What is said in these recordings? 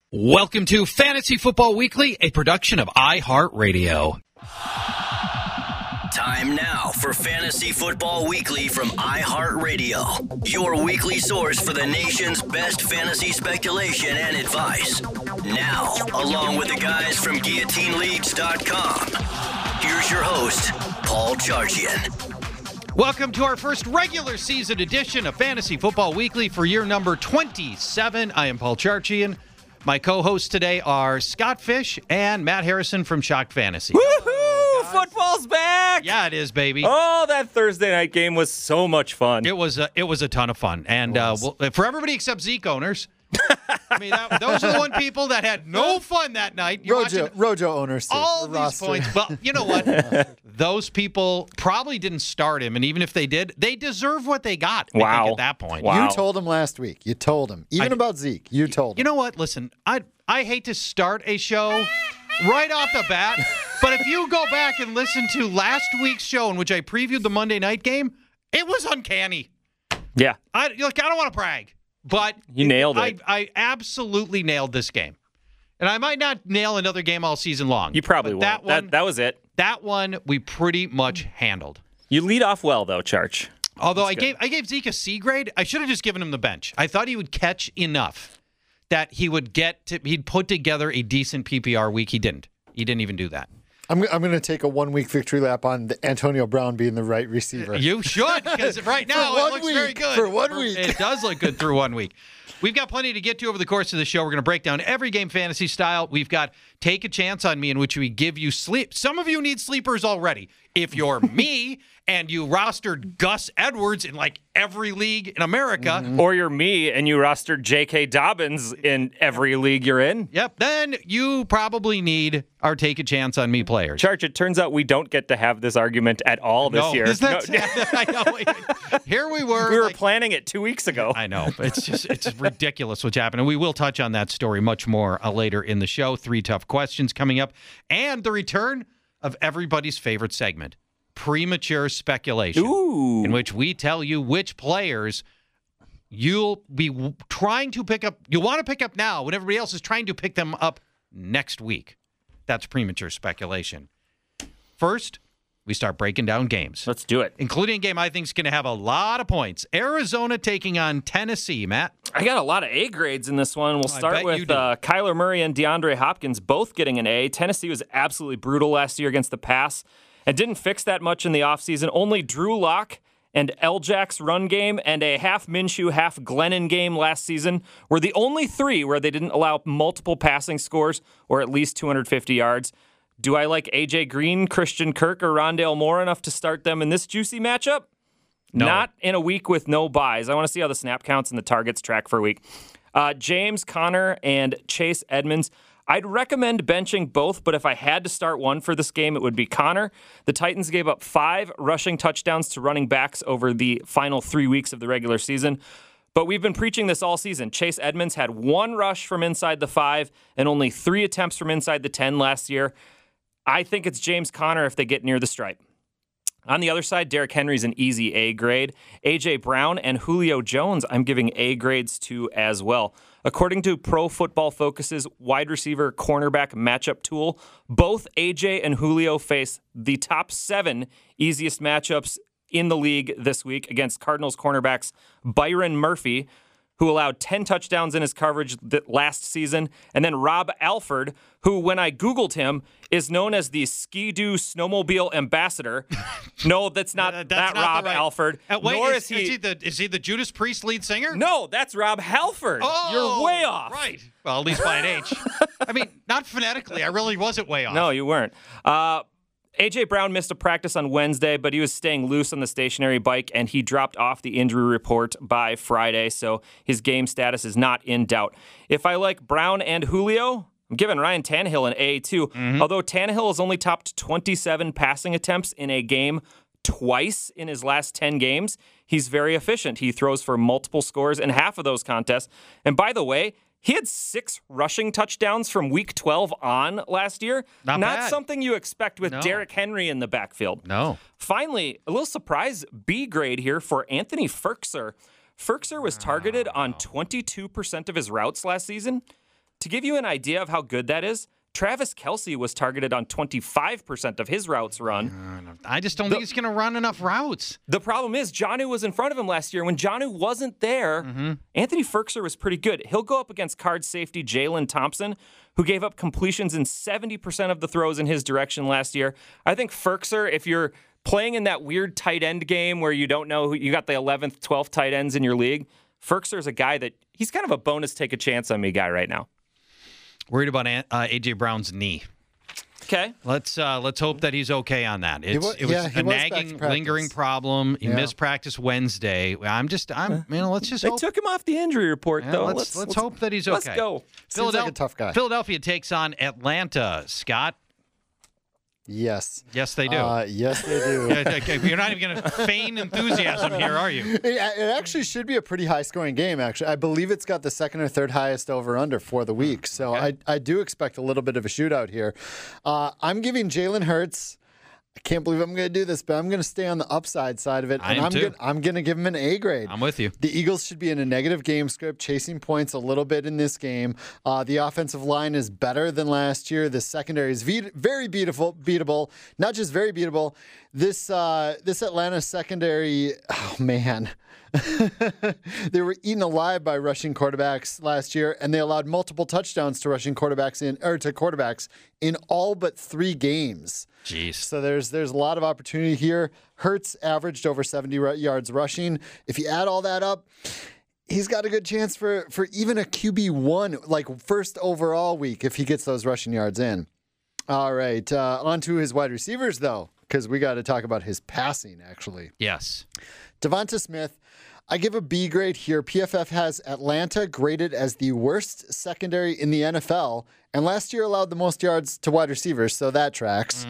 Welcome to Fantasy Football Weekly, a production of iHeartRadio. Time now for Fantasy Football Weekly from iHeartRadio, your weekly source for the nation's best fantasy speculation and advice. Now, along with the guys from GuillotineLeads.com, here's your host, Paul Charchian. Welcome to our first regular season edition of Fantasy Football Weekly for year number 27. I am Paul Charchian. My co-hosts today are Scott Fish and Matt Harrison from Shock Fantasy. Woohoo! Football's back! Yeah, it is, baby. Oh, that Thursday night game was so much fun. It was a ton of fun. And for everybody except Zeke owners, I mean, those are the one people that had no fun that night. Rojo owners, too. All these points. Well, you know what? Those people probably didn't start him, and even if they did, they deserve what they got. I think, at that point. Wow. You told him last week. You told him. Even about Zeke, you told him. You know what? Listen, I hate to start a show right off the bat, but if you go back and listen to last week's show in which I previewed the Monday night game, it was uncanny. Yeah. I don't want to brag, but you nailed it. I absolutely nailed this game. And I might not nail another game all season long. You probably won't. That was it. That one we pretty much handled. You lead off well, though, Charch. Although I gave Zeke a C grade, I should have just given him the bench. I thought he would catch enough that he'd put together a decent PPR week. He didn't. He didn't even do that. I'm going to take a 1 week victory lap on Antonio Brown being the right receiver. You should, because right now it looks very good. For 1 week. It does look good through 1 week. We've got plenty to get to over the course of the show. We're going to break down every game fantasy style. We've got Take a Chance on Me, in which we give you sleep. Some of you need sleepers already. If you're me and you rostered Gus Edwards in like every league in America. Or you're me and you rostered J.K. Dobbins in every league you're in. Yep. Then you probably need our Take a Chance on Me players. Charch, it turns out we don't get to have this argument at all this year. I know. Here we were. We were planning it 2 weeks ago. I know. It's ridiculous what's happening. We will touch on that story much more later in the show. 3 tough questions coming up. And the return of everybody's favorite segment, Premature Speculation, in which we tell you which players you'll be trying to pick up. You want to pick up now when everybody else is trying to pick them up next week. That's Premature Speculation. First, we start breaking down games. Let's do it. Including a game I think is going to have a lot of points. Arizona taking on Tennessee, Matt. I got a lot of A grades in this one. We'll start with Kyler Murray and DeAndre Hopkins both getting an A. Tennessee was absolutely brutal last year against the pass and didn't fix that much in the offseason. Only Drew Lock and L-Jack's run game and a half Minshew, half Glennon game last season were the only 3 where they didn't allow multiple passing scores or at least 250 yards. Do I like A.J. Green, Christian Kirk, or Rondale Moore enough to start them in this juicy matchup? No. Not in a week with no buys. I want to see how the snap counts and the targets track for a week. James Conner and Chase Edmonds. I'd recommend benching both, but if I had to start one for this game, it would be Conner. The Titans gave up 5 rushing touchdowns to running backs over the final 3 weeks of the regular season. But we've been preaching this all season. Chase Edmonds had 1 rush from inside the 5 and only 3 attempts from inside the 10 last year. I think it's James Conner if they get near the stripe. On the other side, Derrick Henry's an easy A grade. A.J. Brown and Julio Jones, I'm giving A grades to as well. According to Pro Football Focus's wide receiver cornerback matchup tool, both A.J. and Julio face the top 7 easiest matchups in the league this week against Cardinals cornerbacks Byron Murphy, who allowed 10 touchdowns in his coverage last season, and then Rob Alford, who, when I Googled him, is known as the Ski-Doo Snowmobile Ambassador. No, that's not Rob Alford. Wait, is he the Judas Priest lead singer? No, that's Rob Halford. Oh, you're way off. Right. Well, at least by an H. I mean, not phonetically. I really wasn't way off. No, you weren't. A.J. Brown missed a practice on Wednesday, but he was staying loose on the stationary bike, and he dropped off the injury report by Friday, so his game status is not in doubt. If I like Brown and Julio, I'm giving Ryan Tannehill an A, too. Although Tannehill has only topped 27 passing attempts in a game twice in his last 10 games, he's very efficient. He throws for multiple scores in half of those contests. And by the way, he had 6 rushing touchdowns from Week 12 on last year. Not bad. Something you expect with Derrick Henry in the backfield. No. Finally, a little surprise B grade here for Anthony Firkser. Firkser was targeted on 22% of his routes last season. To give you an idea of how good that is, Travis Kelce was targeted on 25% of his routes run. I just don't think he's going to run enough routes. The problem is Jonnu was in front of him last year. When Jonnu wasn't there, Anthony Firkser was pretty good. He'll go up against card safety Jalen Thompson, who gave up completions in 70% of the throws in his direction last year. I think Firkser, if you're playing in that weird tight end game where you don't know who you got the 11th, 12th tight ends in your league, Firkser is a guy that he's kind of a bonus take a chance on me guy right now. Worried about A.J. Brown's knee. Okay. Let's hope that he's okay on that. It was a nagging, lingering problem. He missed practice Wednesday. Let's just They hope. took him off the injury report, though. Let's hope that he's okay. Let's go. Seems like a tough guy. Philadelphia takes on Atlanta. Scott? Yes. Yes, they do. Yes, they do. You're not even going to feign enthusiasm here, are you? It actually should be a pretty high-scoring game, actually. I believe it's got the second or third highest over-under for the week. So I do expect a little bit of a shootout here. I'm giving Jalen Hurts. I can't believe I'm going to do this, but I'm going to stay on the upside side of it. I'm going to give him an A grade. I'm with you. The Eagles should be in a negative game script, chasing points a little bit in this game. The offensive line is better than last year. The secondary is very beatable. Not just very beatable. This Atlanta secondary, oh man. They were eaten alive by rushing quarterbacks last year, and they allowed multiple touchdowns to rushing quarterbacks in all but 3 games. Jeez. So there's a lot of opportunity here. Hurts averaged over 70 yards rushing. If you add all that up, he's got a good chance for even a QB1, like first overall week, if he gets those rushing yards in. All right, on to his wide receivers, though, because we got to talk about his passing, actually. Yes. Devonta Smith, I give a B grade here. PFF has Atlanta graded as the worst secondary in the NFL, and last year allowed the most yards to wide receivers, so that tracks.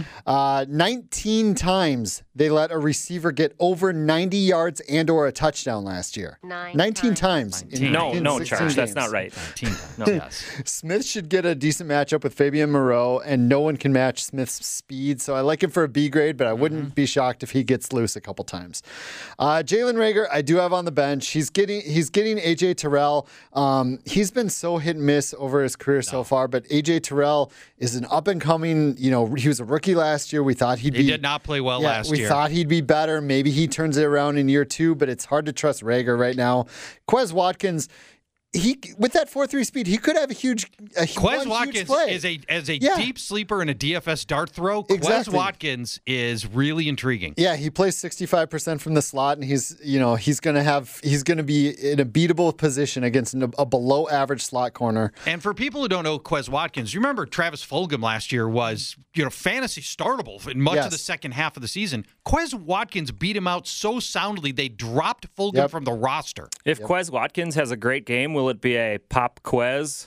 19 times they let a receiver get over 90 yards and or a touchdown last year. 19 times. No, Charge, games. that's not right. 19 times. No. Yes. Smith should get a decent matchup with Fabian Moreau, and no one can match Smith's speed, so I like him for a B grade, but I wouldn't be shocked if he gets loose a couple times. Jalen Reagor, I do have on the bench. He's getting AJ Terrell. He's been so hit and miss over his career so far, but AJ Terrell is an up and coming. He was a rookie last year. We thought he did not play well last year. We thought he'd be better. Maybe he turns it around in year 2, but it's hard to trust Reagor right now. Quez Watkins, with that 4.3 speed, he could have a huge Quez Watkins play. is a deep sleeper and a DFS dart throw. Exactly. Quez Watkins is really intriguing. Yeah, he plays 65% from the slot, and he's going to be in a beatable position against a below average slot corner. And for people who don't know Quez Watkins, you remember Travis Fulgham last year was fantasy startable in much of the second half of the season. Quez Watkins beat him out so soundly they dropped Fulgham from the roster. If Quez Watkins has a great game, will it be a pop Quez?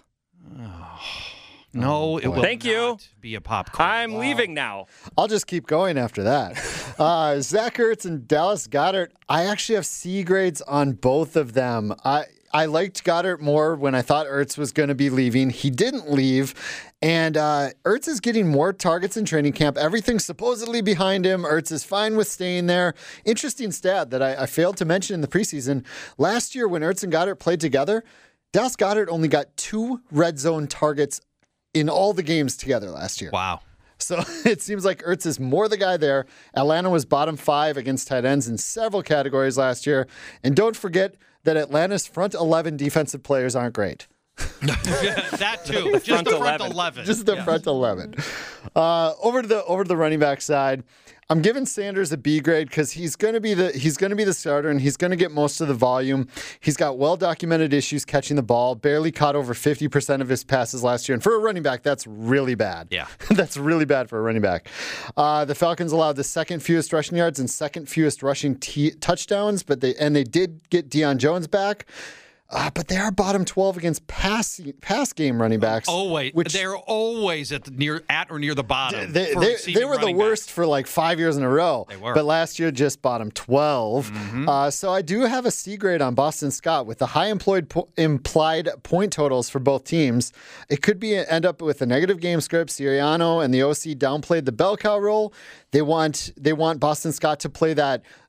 No, it will Thank you. be a pop Quez. I'm leaving now. I'll just keep going after that. Zach Ertz and Dallas Goedert, I actually have C grades on both of them. I liked Goddard more when I thought Ertz was going to be leaving. He didn't leave. And Ertz is getting more targets in training camp. Everything's supposedly behind him. Ertz is fine with staying there. Interesting stat that I failed to mention in the preseason. Last year when Ertz and Goddard played together, Dallas Goedert only got 2 red zone targets in all the games together last year. Wow. So it seems like Ertz is more the guy there. Atlanta was bottom 5 against tight ends in several categories last year. And don't forget that Atlanta's front 11 defensive players aren't great. That too. Just the front 11. Just the front 11. Over to the running back side, I'm giving Sanders a B grade because he's going to be the starter and he's going to get most of the volume. He's got well-documented issues catching the ball. Barely caught over 50% of his passes last year, and for a running back, that's really bad. Yeah, that's really bad for a running back. The Falcons allowed the second fewest rushing yards and second fewest rushing touchdowns, but they did get Deion Jones back. But they are bottom 12 against pass game running backs. Always, they're always at or near the bottom. They were the worst for like 5 years in a row. They were. But last year just bottom 12. Mm-hmm. So I do have a C grade on Boston Scott with the high implied point totals for both teams. It could end up with a negative game script. Sirianno and the OC downplayed the bell cow role. They want Boston Scott to play that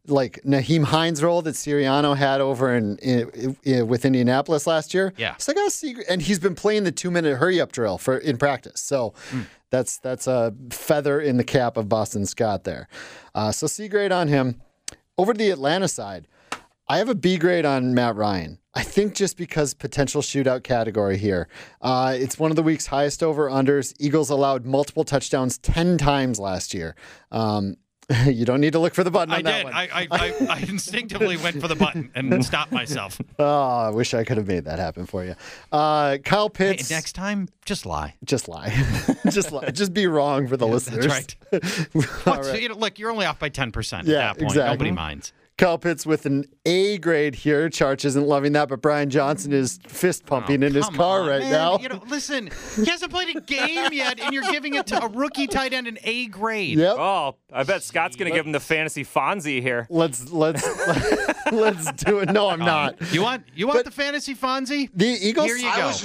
like Nyheim Hines role that Sirianno had over with Indianapolis last year. Yeah. So I got Seagrave, and he's been playing the 2-minute hurry up drill in practice. So that's a feather in the cap of Boston Scott there. So C grade on him. Over to the Atlanta side, I have a B grade on Matt Ryan. I think just because potential shootout category here. It's one of the week's highest over-unders. Eagles allowed multiple touchdowns 10 times last year. You don't need to look for the button on that one. I instinctively went for the button and stopped myself. Oh, I wish I could have made that happen for you. Kyle Pitts. Hey, next time, just lie. Just lie. Just lie. Just be wrong for the listeners. That's right. All right. Look, you're only off by 10% at Yeah, that point. exactly. Nobody minds. Kyle Pitts with an A grade here. Charch isn't loving that, but Brian Johnson is fist pumping in his Come car on, right man. now. Listen, he hasn't played a game yet, and you're giving it to a rookie tight end an A grade. Yep. Oh, I bet Scott's going to give him the fantasy Fonzie here. Let's do it. No, I'm not. You want the fantasy Fonzie? The Eagles. Here you go.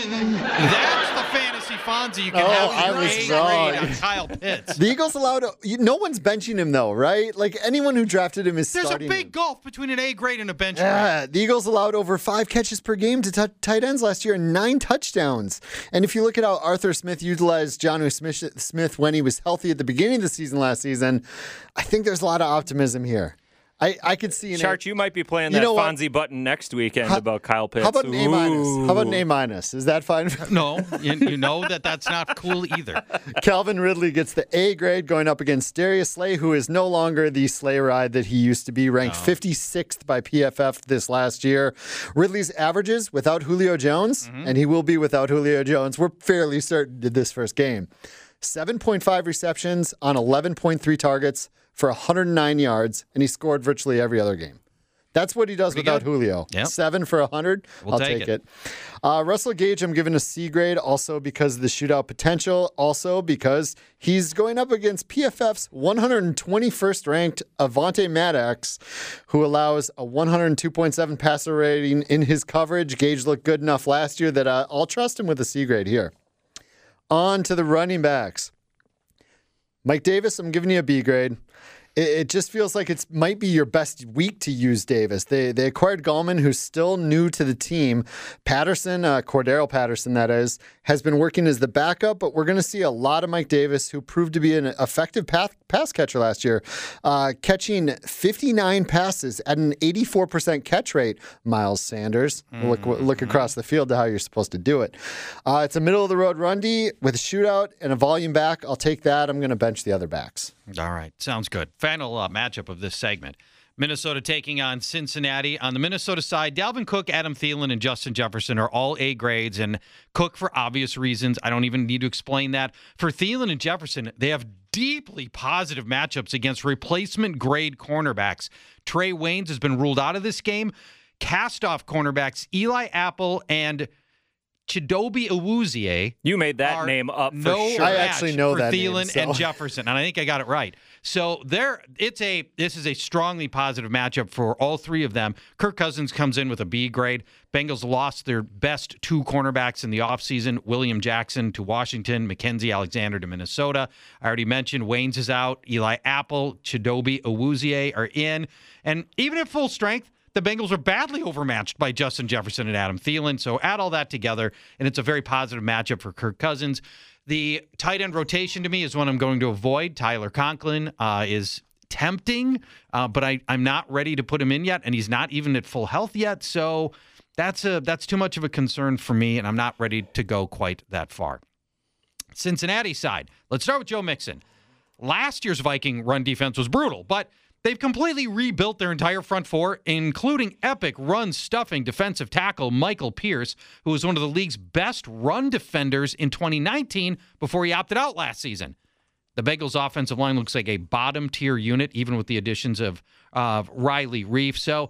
That's the fantasy Fonzie. You can have your A grade on Kyle Pitts. The Eagles allowed. No one's benching him though, right? Like anyone who drafted him is There's a starting big him. gulf between an A grade and a bench grade. Yeah, the Eagles allowed over 5 catches per game to tight ends last year and 9 touchdowns. And if you look at how Arthur Smith utilized Jonnu Smith when he was healthy at the beginning of the season last season, I think there's a lot of optimism here. I could see an Chart, you might be playing You that know what? Fonzie button next weekend about Kyle Pitts. How about an A minus? Ooh. How about an A minus? Is that fine? No, you know that's not cool either. Calvin Ridley gets the A grade going up against Darius Slay, who is no longer the sleigh ride that he used to be, ranked 56th by PFF this last year. Ridley's averages without Julio Jones, and he will be without Julio Jones, we're fairly certain did this first game. 7.5 receptions on 11.3 targets for 109 yards, and he scored virtually every other game. That's what he does Pretty without good. Julio. Yep. 7 for 100. We'll I'll take take it. it. Russell Gage, I'm giving a C grade, also because of the shootout potential, also because he's going up against PFF's 121st ranked Avonte Maddox, who allows a 102.7 passer rating in his coverage. Gage looked good enough last year that I'll trust him with a C grade here. On to the running backs. Mike Davis, I'm giving you a B grade. It just feels like it might be your best week to use Davis. They acquired Gallman, who's still new to the team. Patterson, Cordero Patterson, that is, has been working as the backup, but we're going to see a lot of Mike Davis, who proved to be an effective pass catcher last year, catching 59 passes at an 84% catch rate. Miles Sanders, look across the field to how you're supposed to do it. It's a middle-of-the-road run D with a shootout and a volume back. I'll take that. I'm going to bench the other backs. All right. Sounds good. Final matchup of this segment. Minnesota taking on Cincinnati. On the Minnesota side, Dalvin Cook, Adam Thielen, and Justin Jefferson are all A grades, and Cook for obvious reasons. I don't even need to explain that. For Thielen and Jefferson, they have deeply positive matchups against replacement grade cornerbacks. Trey Waynes has been ruled out of this game. Cast-off cornerbacks Eli Apple and Chidobe Awuzie. You made that name up for no sure. I match actually know for that Thielen name, and so. Jefferson, and I think I got it right. So this is a strongly positive matchup for all three of them. Kirk Cousins comes in with a B grade. Bengals lost their best 2 cornerbacks in the offseason, William Jackson to Washington, Mackenzie Alexander to Minnesota. I already mentioned Waynes is out. Eli Apple, Chidobe Awuzie are in. And even at full strength, the Bengals are badly overmatched by Justin Jefferson and Adam Thielen. So add all that together, and it's a very positive matchup for Kirk Cousins. The tight end rotation to me is one I'm going to avoid. Tyler Conklin is tempting, but I'm not ready to put him in yet, and he's not even at full health yet. So that's too much of a concern for me, and I'm not ready to go quite that far. Cincinnati side. Let's start with Joe Mixon. Last year's Viking run defense was brutal, but they've completely rebuilt their entire front four, including epic run-stuffing defensive tackle Michael Pierce, who was one of the league's best run defenders in 2019 before he opted out last season. The Bengals' offensive line looks like a bottom-tier unit, even with the additions of Riley Reif. So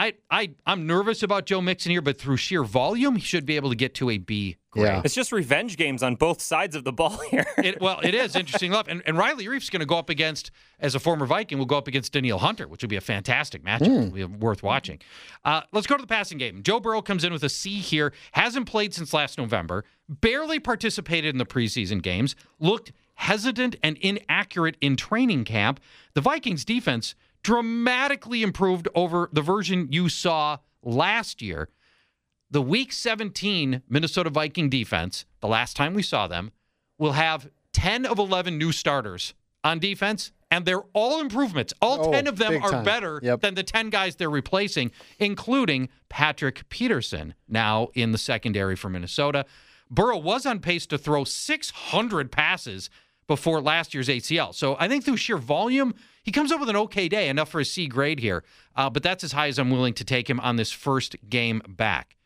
I'm nervous about Joe Mixon here, but through sheer volume, he should be able to get to a B grade. Yeah. It's just revenge games on both sides of the ball here. It is interesting enough. And Riley Reif's going to go up against, as a former Viking, will go up against Danielle Hunter, which would be a fantastic matchup. It'll be worth watching. Let's go to the passing game. Joe Burrow comes in with a C here. Hasn't played since last November. Barely participated in the preseason games. Looked hesitant and inaccurate in training camp. The Vikings defense dramatically improved over the version you saw last year. The Week 17 Minnesota Viking defense, the last time we saw them, will have 10 of 11 new starters on defense, and they're all improvements. All 10 of them are better than the 10 guys they're replacing, including Patrick Peterson, now in the secondary for Minnesota. Burrow was on pace to throw 600 passes before last year's ACL. So I think through sheer volume, he comes up with an okay day, enough for a C grade here. But that's as high as I'm willing to take him on this first game back.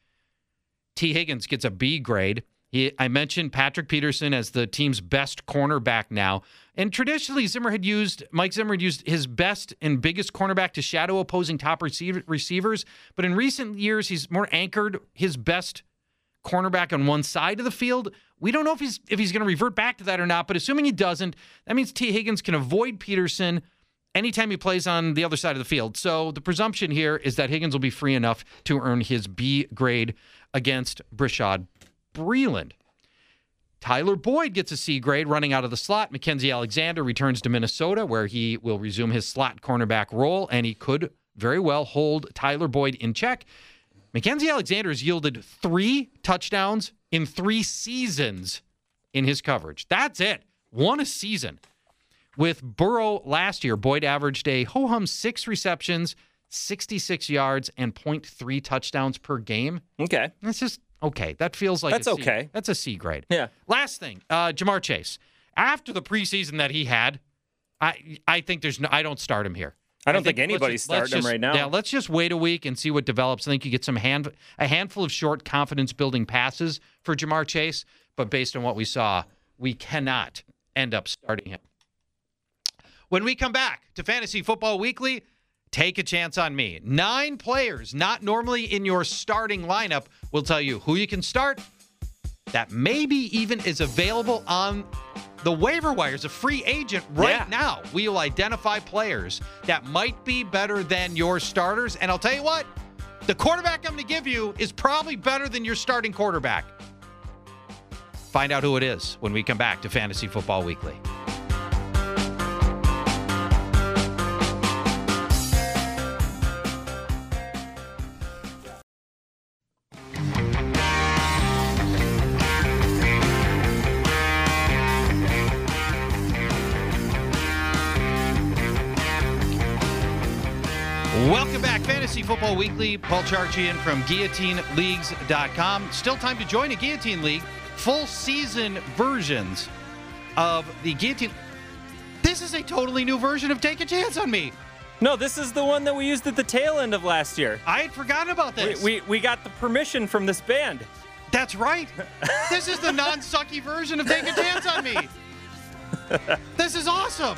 T. Higgins gets a B grade. I mentioned Patrick Peterson as the team's best cornerback now. And traditionally, Mike Zimmer had used his best and biggest cornerback to shadow opposing top receivers. But in recent years, he's more anchored his best cornerback on one side of the field. We don't know if he's going to revert back to that or not, but assuming he doesn't, that means T. Higgins can avoid Peterson anytime he plays on the other side of the field. So the presumption here is that Higgins will be free enough to earn his B grade against Brashad Breeland. Tyler Boyd gets a C grade running out of the slot. Mackenzie Alexander returns to Minnesota, where he will resume his slot cornerback role, and he could very well hold Tyler Boyd in check. Mackenzie Alexander has yielded 3 touchdowns in 3 seasons in his coverage. That's it. 1 a season. With Burrow last year, Boyd averaged a ho-hum 6 receptions, 66 yards, and 0.3 touchdowns per game. Okay. That's just okay. That feels like that's a C. Okay. That's a C grade. Yeah. Last thing, Ja'Marr Chase. After the preseason that he had, I think I don't start him here. I don't think anybody's starting him right now. Yeah, let's just wait a week and see what develops. I think you get a handful of short confidence-building passes for Ja'Marr Chase, but based on what we saw, we cannot end up starting him. When we come back to Fantasy Football Weekly, take a chance on me. 9 players not normally in your starting lineup will tell you who you can start that maybe even is available on the waiver wire as a free agent now. We will identify players that might be better than your starters. And I'll tell you what, the quarterback I'm going to give you is probably better than your starting quarterback. Find out who it is when we come back to Fantasy Football Weekly. Welcome back, Fantasy Football Weekly. Paul Charchian from GuillotineLeagues.com. Still time to join a Guillotine League. Full season versions of the Guillotine. This is a totally new version of Take a Chance on Me. No, this is the one that we used at the tail end of last year. I had forgotten about this. We got the permission from this band. That's right. This is the non-sucky version of Take a Chance on Me. This is awesome.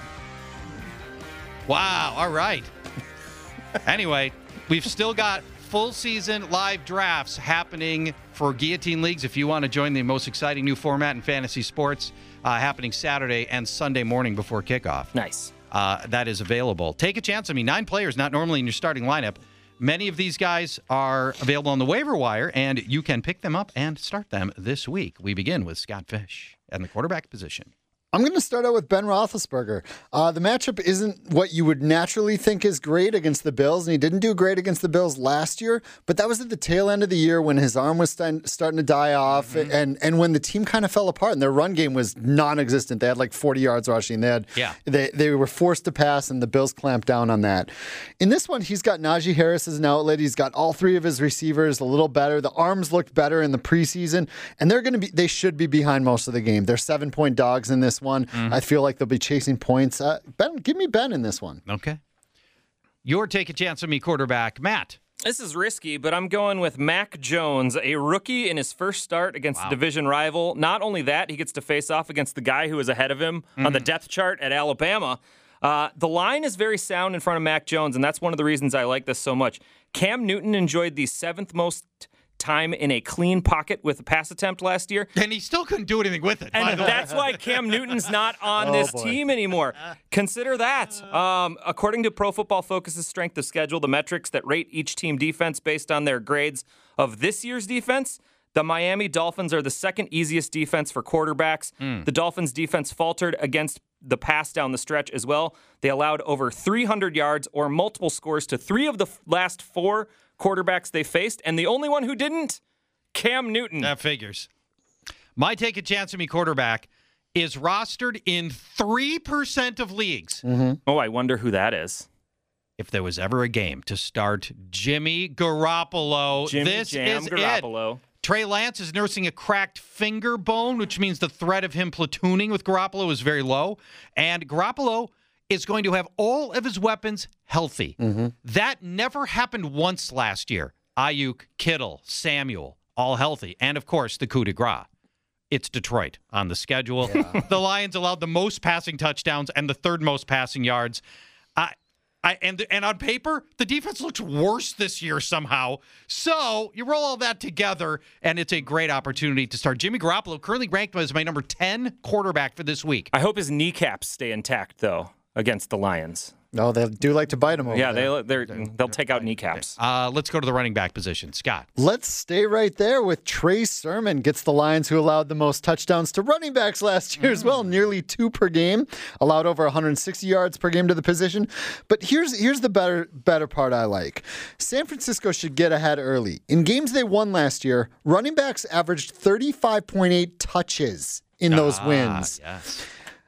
Wow. All right. Anyway, we've still got full season live drafts happening for Guillotine Leagues. If you want to join the most exciting new format in fantasy sports, happening Saturday and Sunday morning before kickoff. Nice. That is available. Take a chance. 9 players, not normally in your starting lineup. Many of these guys are available on the waiver wire, and you can pick them up and start them this week. We begin with Scott Fish and the quarterback position. I'm going to start out with Ben Roethlisberger. The matchup isn't what you would naturally think is great against the Bills, and he didn't do great against the Bills last year, but that was at the tail end of the year when his arm was starting to die off, and when the team kind of fell apart, and their run game was non-existent. They had like 40 yards rushing. They were forced to pass, and the Bills clamped down on that. In this one, he's got Najee Harris as an outlet. He's got all 3 of his receivers a little better. The arms looked better in the preseason, and they should be behind most of the game. They're 7-point dogs in this one. I feel like they'll be chasing points. Ben, give me Ben in this one. Okay. Your Take a Chance on Me quarterback, Matt. This is risky, but I'm going with Mac Jones, a rookie in his first start against a division rival. Not only that, he gets to face off against the guy who is ahead of him on the depth chart at Alabama. The line is very sound in front of Mac Jones, and that's one of the reasons I like this so much. Cam Newton enjoyed the 7th most time in a clean pocket with a pass attempt last year. And he still couldn't do anything with it. And that's why Cam Newton's not on this team anymore. Consider that. According to Pro Football Focus's strength of schedule, the metrics that rate each team defense based on their grades of this year's defense, the Miami Dolphins are the 2nd easiest defense for quarterbacks. The Dolphins' defense faltered against the pass down the stretch as well. They allowed over 300 yards or multiple scores to 3 of the last 4 quarterbacks they faced, and the only one who didn't, Cam Newton. That figures. My take a chance on me quarterback is rostered in 3% of leagues. Oh, I wonder who that is. If there was ever a game to start Jimmy Garoppolo, this is Garoppolo. it. Trey Lance is nursing a cracked finger bone, which means the threat of him platooning with Garoppolo is very low. And Garoppolo is going to have all of his weapons healthy. That never happened once last year. Ayuk, Kittle, Samuel, all healthy. And, of course, the coup de grace. It's Detroit on the schedule. Yeah. The Lions allowed the most passing touchdowns and the 3rd most passing yards. And on paper, the defense looks worse this year somehow. So you roll all that together, and it's a great opportunity to start Jimmy Garoppolo, currently ranked as my number 10 quarterback for this week. I hope his kneecaps stay intact, though, against the Lions. No, they do like to bite him over there. They'll take out kneecaps. Let's go to the running back position. Scott. Let's stay right there with Trey Sermon. Gets the Lions, who allowed the most touchdowns to running backs last year as well, nearly 2 per game. Allowed over 160 yards per game to the position. But here's the better part I like. San Francisco should get ahead early. In games they won last year, running backs averaged 35.8 touches in those wins. Yes.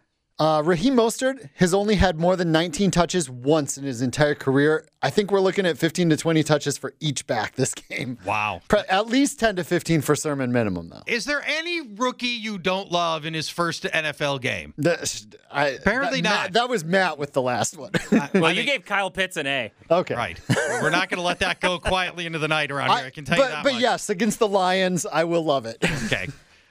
Raheem Mostert has only had more than 19 touches once in his entire career. I think we're looking at 15 to 20 touches for each back this game. Wow. At least 10 to 15 for Sermon minimum, though. Is there any rookie you don't love in his first NFL game? Apparently not. That was Matt with the last one. You gave Kyle Pitts an A. Okay. Right. We're not going to let that go quietly into the night around here. I can tell you that But much. yes, against the Lions, I will love it. Okay.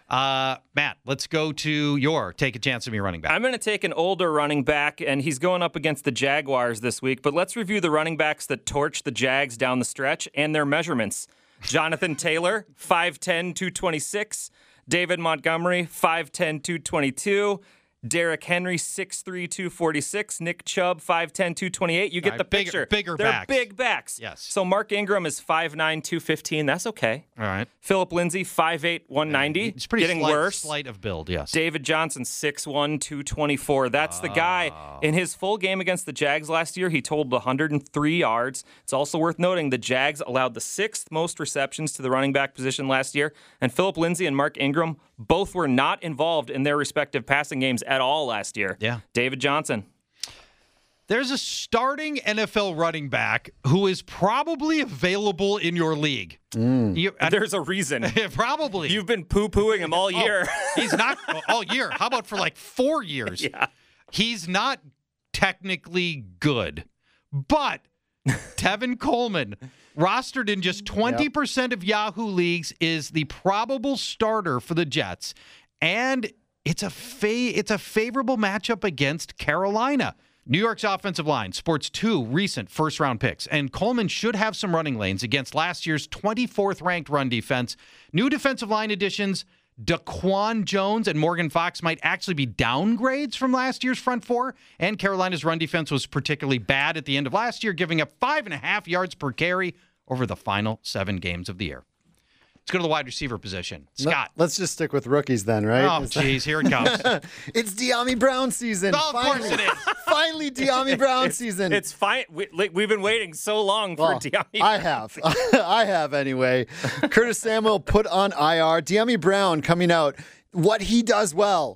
Matt, let's go to your take a chance on me running back. I'm going to take an older running back, and he's going up against the Jaguars this week. But let's review the running backs that torched the Jags down the stretch and their measurements. Jonathan Taylor, 5'10", 226. David Montgomery, 5'10", 222. Derrick Henry, 6'3", 246. Nick Chubb, 5'10", 228. You get the picture. Bigger They're backs. big backs. Yes. So Mark Ingram is 5'9", 215. That's okay. All right. Philip Lindsay, 5'8", 190. It's pretty getting worse. Slight of build, yes. David Johnson, 6'1", 224. That's the guy. In his full game against the Jags last year, he totaled 103 yards. It's also worth noting the Jags allowed the 6th most receptions to the running back position last year, and Philip Lindsay and Mark Ingram both were not involved in their respective passing games at all last year. Yeah. David Johnson. There's a starting NFL running back who is probably available in your league. There's a reason. Probably. You've been poo-pooing him all year. He's not all year. How about for like 4 years? Yeah. He's not technically good, but Tevin Coleman, rostered in just 20% of Yahoo leagues, is the probable starter for the Jets, and it's a favorable matchup against Carolina. New York's offensive line sports 2 recent first-round picks, and Coleman should have some running lanes against last year's 24th-ranked run defense. New defensive line additions, Daquan Jones and Morgan Fox might actually be downgrades from last year's front 4, and Carolina's run defense was particularly bad at the end of last year, giving up 5.5 yards per carry over the final 7 games of the year. Let's go to the wide receiver position. Scott. Let's just stick with rookies then, right? Oh, jeez, here it comes. It's De'Ami Brown season. Oh, of course it is. Finally, De'Ami Brown season. It's fine. We've been waiting so long for De'Ami. I have. I have anyway. Curtis Samuel put on IR. De'Ami Brown coming out. What he does well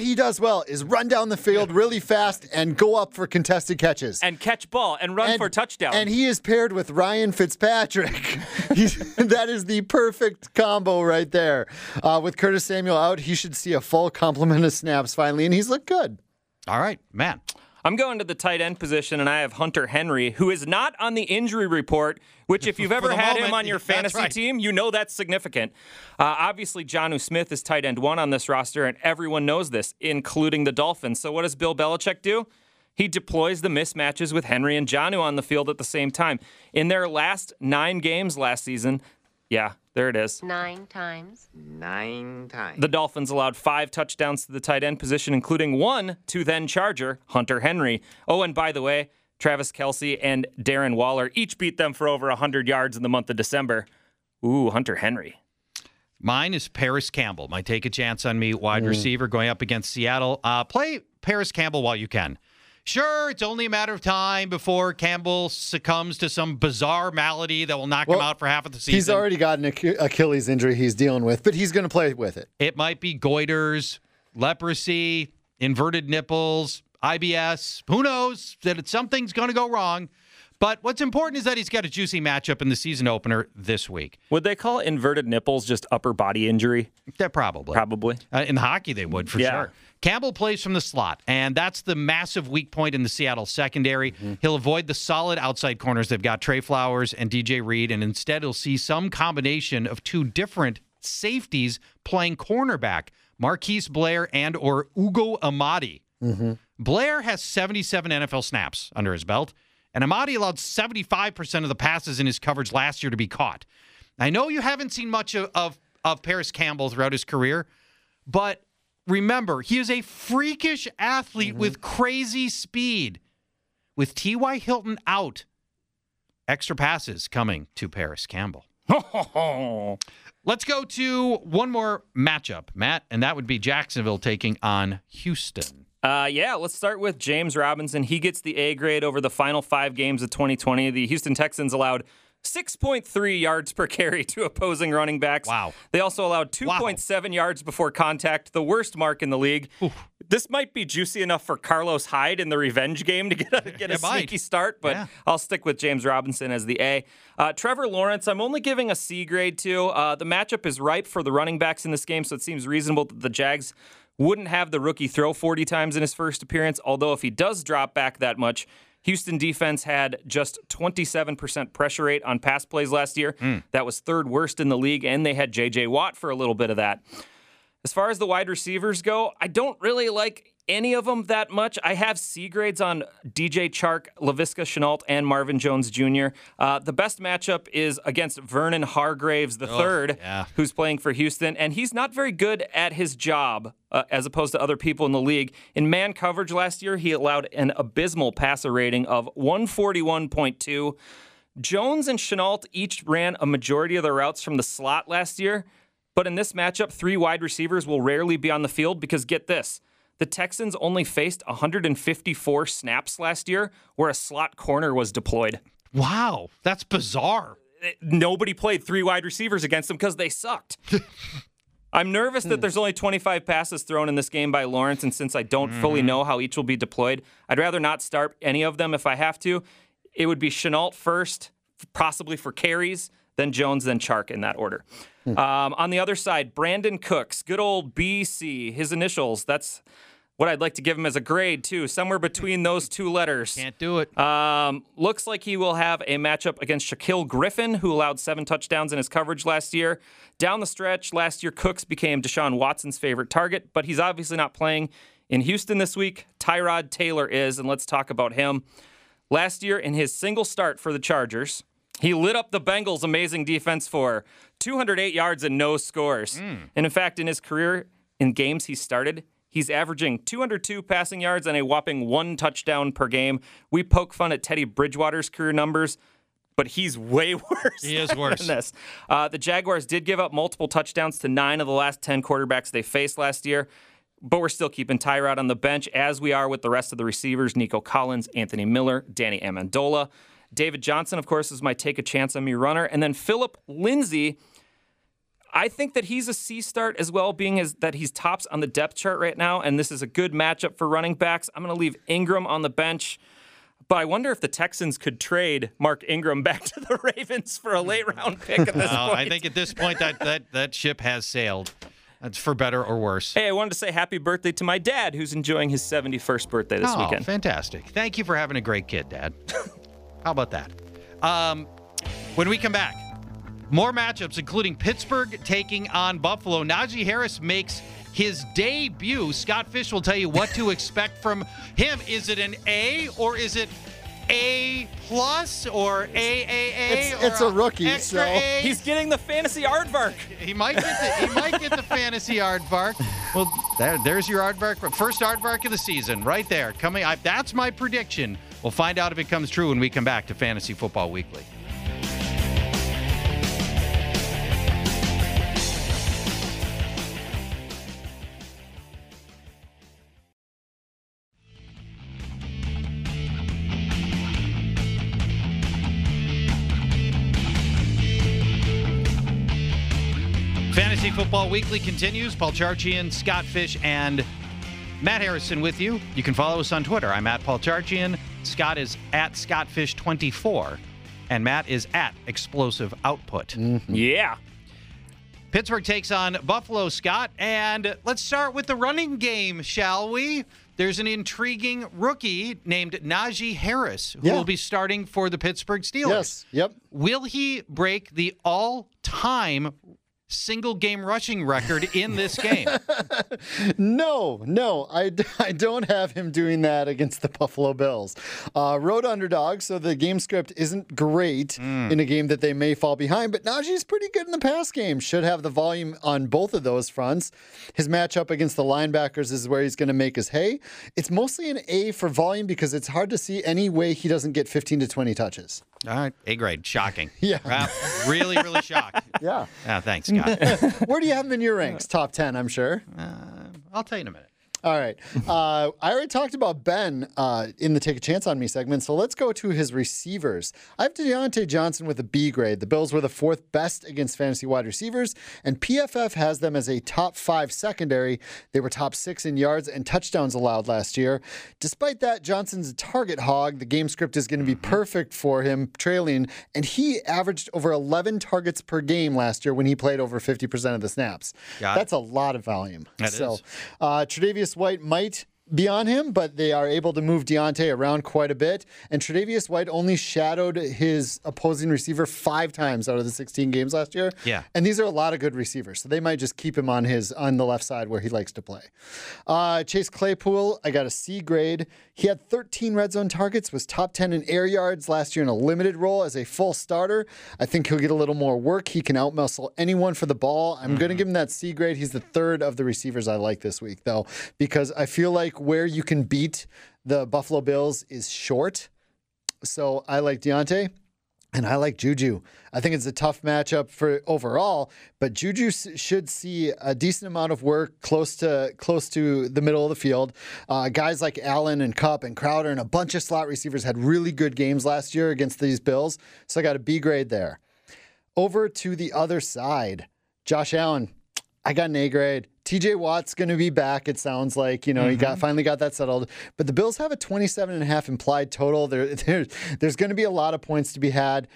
is run down the field really fast and go up for contested catches. And catch ball and run for touchdown. And he is paired with Ryan Fitzpatrick. That is the perfect combo right there. With Curtis Samuel out, he should see a full complement of snaps finally, and he's looked good. All right, Matt. I'm going to the tight end position, and I have Hunter Henry, who is not on the injury report, which if you've ever had him on your fantasy team, you know that's significant. Obviously, Jonnu Smith is tight end 1 on this roster, and everyone knows this, including the Dolphins. So what does Bill Belichick do? He deploys the mismatches with Henry and Jonnu on the field at the same time. In their last 9 games last season, there it is. 9 times. The Dolphins allowed 5 touchdowns to the tight end position, including 1 to then Charger, Hunter Henry. Oh, and by the way, Travis Kelce and Darren Waller each beat them for over 100 yards in the month of December. Ooh, Hunter Henry. Mine is Paris Campbell. Might take a chance on me, wide receiver going up against Seattle. Play Paris Campbell while you can. Sure, it's only a matter of time before Campbell succumbs to some bizarre malady that will knock him out for half of the season. He's already got an Achilles injury he's dealing with, but he's going to play with it. It might be goiters, leprosy, inverted nipples, IBS. Who knows that something's going to go wrong. But what's important is that he's got a juicy matchup in the season opener this week. Would they call inverted nipples just upper body injury? Yeah, probably. Probably. In hockey, they would, for sure. Campbell plays from the slot, and that's the massive weak point in the Seattle secondary. He'll avoid the solid outside corners. They've got Trey Flowers and DJ Reed, and instead he'll see some combination of two different safeties playing cornerback, Marquise Blair and or Ugo Amadi. Blair has 77 NFL snaps under his belt, and Amadi allowed 75% of the passes in his coverage last year to be caught. I know you haven't seen much of Paris Campbell throughout his career, but remember, he is a freakish athlete with crazy speed. With T.Y. Hilton out, extra passes coming to Paris Campbell. Let's go to one more matchup, Matt, and that would be Jacksonville taking on Houston. Let's start with James Robinson. He gets the A grade over the final 5 games of 2020. The Houston Texans allowed 6.3 yards per carry to opposing running backs. Wow. They also allowed 2.7 yards before contact, the worst mark in the league. Oof. This might be juicy enough for Carlos Hyde in the revenge game to get a sneaky start, but I'll stick with James Robinson as the A. Trevor Lawrence, I'm only giving a C grade to. The matchup is ripe for the running backs in this game, so it seems reasonable that the Jags wouldn't have the rookie throw 40 times in his first appearance, although if he does drop back that much, Houston defense had just 27% pressure rate on pass plays last year. That was 3rd worst in the league, and they had J.J. Watt for a little bit of that. As far as the wide receivers go, I don't really like any of them that much. I have C grades on DJ Chark, Laviska Shenault, and Marvin Jones Jr. The best matchup is against Vernon Hargraves III, who's playing for Houston, and he's not very good at his job as opposed to other people in the league. In man coverage last year, he allowed an abysmal passer rating of 141.2. Jones and Shenault each ran a majority of their routes from the slot last year, but in this matchup, 3 wide receivers will rarely be on the field because, get this, the Texans only faced 154 snaps last year where a slot corner was deployed. Wow, that's bizarre. Nobody played 3 wide receivers against them because they sucked. I'm nervous that there's only 25 passes thrown in this game by Lawrence, and since I don't fully know how each will be deployed, I'd rather not start any of them if I have to. It would be Shenault first, possibly for carries, then Jones, then Chark in that order. On the other side, Brandon Cooks, good old BC, his initials, that's what I'd like to give him as a grade, too, somewhere between those 2 letters. Can't do it. Looks like he will have a matchup against Shaquille Griffin, who allowed 7 touchdowns in his coverage last year. Down the stretch, last year, Cooks became Deshaun Watson's favorite target, but he's obviously not playing in Houston this week. Tyrod Taylor is, and let's talk about him. Last year, in his single start for the Chargers, he lit up the Bengals' amazing defense for 208 yards and no scores. And in fact, in his career, in games he started, he's averaging 202 passing yards and a whopping 1 touchdown per game. We poke fun at Teddy Bridgewater's career numbers, but he's way worse. He is worse than this. The Jaguars did give up multiple touchdowns to 9 of the last 10 quarterbacks they faced last year, but we're still keeping Tyrod on the bench, as we are with the rest of the receivers, Nico Collins, Anthony Miller, Danny Amendola. David Johnson, of course, is my take a chance on me runner. And then Philip Lindsay, I think that he's a C start as well, being as that he's tops on the depth chart right now, and this is a good matchup for running backs. I'm going to leave Ingram on the bench, but I wonder if the Texans could trade Mark Ingram back to the Ravens for a late-round pick at this point. I think at this point that ship has sailed. That's for better or worse. Hey, I wanted to say happy birthday to my dad, who's enjoying his 71st birthday this weekend. Oh, fantastic. Thank you for having a great kid, Dad. How about that? When we come back, more matchups, including Pittsburgh taking on Buffalo. Najee Harris makes his debut. Scott Fish will tell you what to expect from him. Is it an A or is it A+ or AAA? It's a rookie, so A? He's getting the fantasy aardvark. He might get the fantasy aardvark. Well, there's your aardvark. First aardvark of the season, right there. That's my prediction. We'll find out if it comes true when we come back to Fantasy Football Weekly. Fantasy Football Weekly continues. Paul Charchian, Scott Fish, and Matt Harrison with you. You can follow us on Twitter. I'm at Paul Charchian. Scott is at ScottFish24. And Matt is at Explosive Output. Yeah. Pittsburgh takes on Buffalo, Scott. And let's start with the running game, shall we? There's an intriguing rookie named Najee Harris who will be starting for the Pittsburgh Steelers. Yes. Yep. Will he break the all-time single-game rushing record in this game? No, I don't have him doing that against the Buffalo Bills. Road underdog, so the game script isn't great in a game that they may fall behind, but Najee's pretty good in the pass game. Should have the volume on both of those fronts. His matchup against the linebackers is where he's going to make his hay. It's mostly an A for volume because it's hard to see any way he doesn't get 15 to 20 touches. All right, A grade. Shocking. Yeah. Wow. Really, really shocked. Yeah. Thanks, Scott. Where do you have him in your ranks? Top 10, I'm sure. I'll tell you in a minute. All right. I already talked about Ben in the Take a Chance on Me segment, so let's go to his receivers. I have Deontay Johnson with a B grade. The Bills were the 4th best against fantasy wide receivers, and PFF has them as a top 5 secondary. They were top 6 in yards and touchdowns allowed last year. Despite that, Johnson's a target hog. The game script is going to be perfect for him, trailing, and he averaged over 11 targets per game last year when he played over 50% of the snaps. That's a lot of volume. That is. Tre'Davious White might be on him, but they are able to move Deontay around quite a bit. And Tre'Davious White only shadowed his opposing receiver 5 times out of the 16 games last year. Yeah. And these are a lot of good receivers, so they might just keep him on the left side where he likes to play. Chase Claypool, I got a C grade. He had 13 red zone targets, was top 10 in air yards last year in a limited role as a full starter. I think he'll get a little more work. He can outmuscle anyone for the ball. I'm going to give him that C grade. He's the 3rd of the receivers I like this week, though, because I feel like where you can beat the Buffalo Bills is short. So I like Deontay. And I like Juju. I think it's a tough matchup for overall, but Juju should see a decent amount of work close to the middle of the field. Guys like Allen and Kupp and Crowder and a bunch of slot receivers had really good games last year against these Bills, so I got a B grade there. Over to the other side, Josh Allen, I got an A grade. TJ Watt's going to be back, it sounds like. He finally got that settled. But the Bills have a 27.5 implied total. There's going to be a lot of points to be had.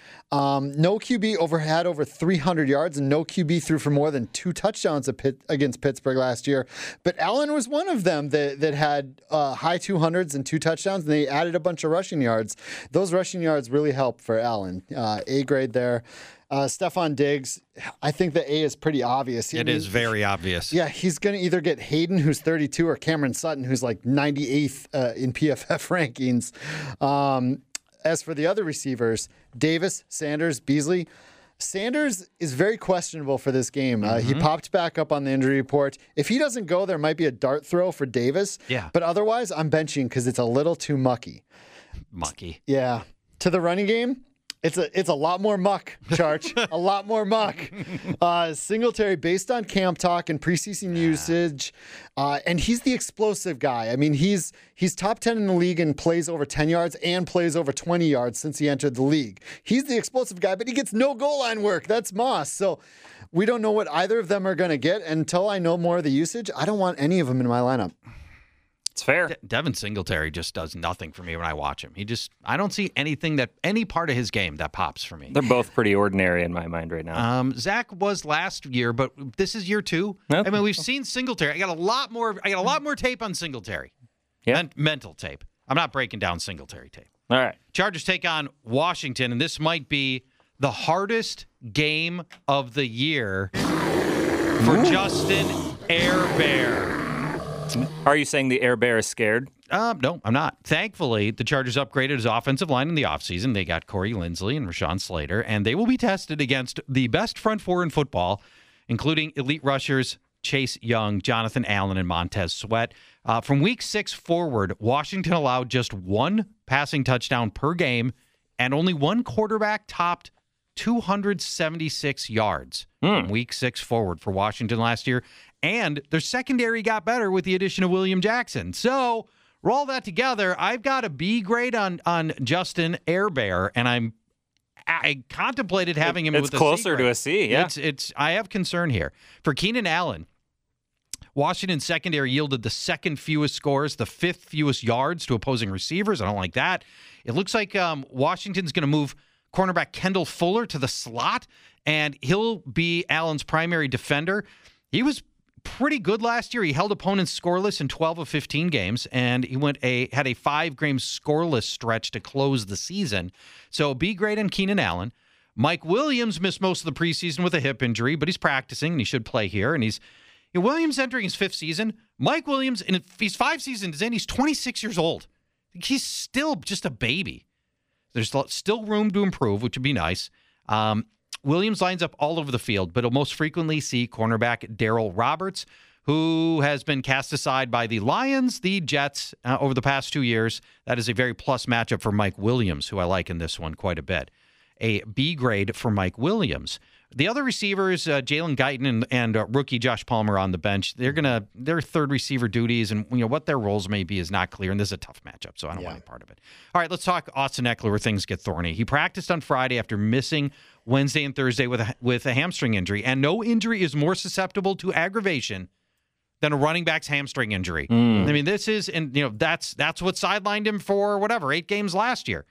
No QB had over 300 yards, and no QB threw for more than 2 touchdowns against Pittsburgh last year. But Allen was one of them that had high 200s and 2 touchdowns, and they added a bunch of rushing yards. Those rushing yards really help for Allen. A grade there. Stephon Diggs, I think the A is pretty obvious. It is very obvious. Yeah, he's going to either get Hayden, who's 32, or Cameron Sutton, who's like 98th in PFF rankings. As for the other receivers, Davis, Sanders, Beasley. Sanders is very questionable for this game. He popped back up on the injury report. If he doesn't go, there might be a dart throw for Davis. Yeah. But otherwise, I'm benching because it's a little too mucky. Mucky. Yeah. To the running game, it's a lot more muck, Charch. A lot more muck. Singletary, based on camp talk and preseason usage, and he's the explosive guy. I mean, he's top 10 in the league and plays over 10 yards and plays over 20 yards since he entered the league. He's the explosive guy, but he gets no goal line work. That's Moss. So we don't know what either of them are going to get. Until I know more of the usage, I don't want any of them in my lineup. It's fair. Devin Singletary just does nothing for me when I watch him. I don't see any part of his game that pops for me. They're both pretty ordinary in my mind right now. Zach was last year, but this is year 2. Yep. I mean, we've seen Singletary. I got a lot more tape on Singletary. Yeah. Mental tape. I'm not breaking down Singletary tape. All right. Chargers take on Washington, and this might be the hardest game of the year for Justin Herbert. Are you saying the Air Bear is scared? No, I'm not. Thankfully, the Chargers upgraded his offensive line in the offseason. They got Corey Linsley and Rashawn Slater, and they will be tested against the best front four in football, including elite rushers Chase Young, Jonathan Allen, and Montez Sweat. From week 6 forward, Washington allowed just 1 passing touchdown per game, and only 1 quarterback topped 276 yards from week 6 forward for Washington last year. And their secondary got better with the addition of William Jackson. So roll that together. I've got a B grade on Justin Herbert, and I'm I contemplated having him It's with a closer C to a C, yeah. It's. I have concern here. For Keenan Allen, Washington's secondary yielded the second fewest scores, the fifth fewest yards to opposing receivers. I don't like that. It looks like Washington's going to move cornerback Kendall Fuller to the slot, and he'll be Allen's primary defender. He was pretty good last year. He held opponents scoreless in 12 of 15 games, and he had a 5-game scoreless stretch to close the season. So B grade on Keenan Allen. Mike Williams missed most of the preseason with a hip injury, but he's practicing, and he should play here. And Williams entering his 5th season. Mike Williams, and if he's 5 seasons in, he's 26 years old. He's still just a baby. There's still room to improve, which would be nice. Williams lines up all over the field, but he'll most frequently see cornerback Darryl Roberts, who has been cast aside by the Lions, the Jets over the past 2 years. That is a very plus matchup for Mike Williams, who I like in this one quite a bit. A B grade for Mike Williams. The other receivers, Jalen Guyton and rookie Josh Palmer on the bench, their third receiver duties and what their roles may be is not clear, and this is a tough matchup, so I don't want any part of it. All right, let's talk Austin Ekeler where things get thorny. He practiced on Friday after missing Wednesday and Thursday with a hamstring injury, and no injury is more susceptible to aggravation than a running back's hamstring injury. I mean, this is, and that's what sidelined him for 8 games last year.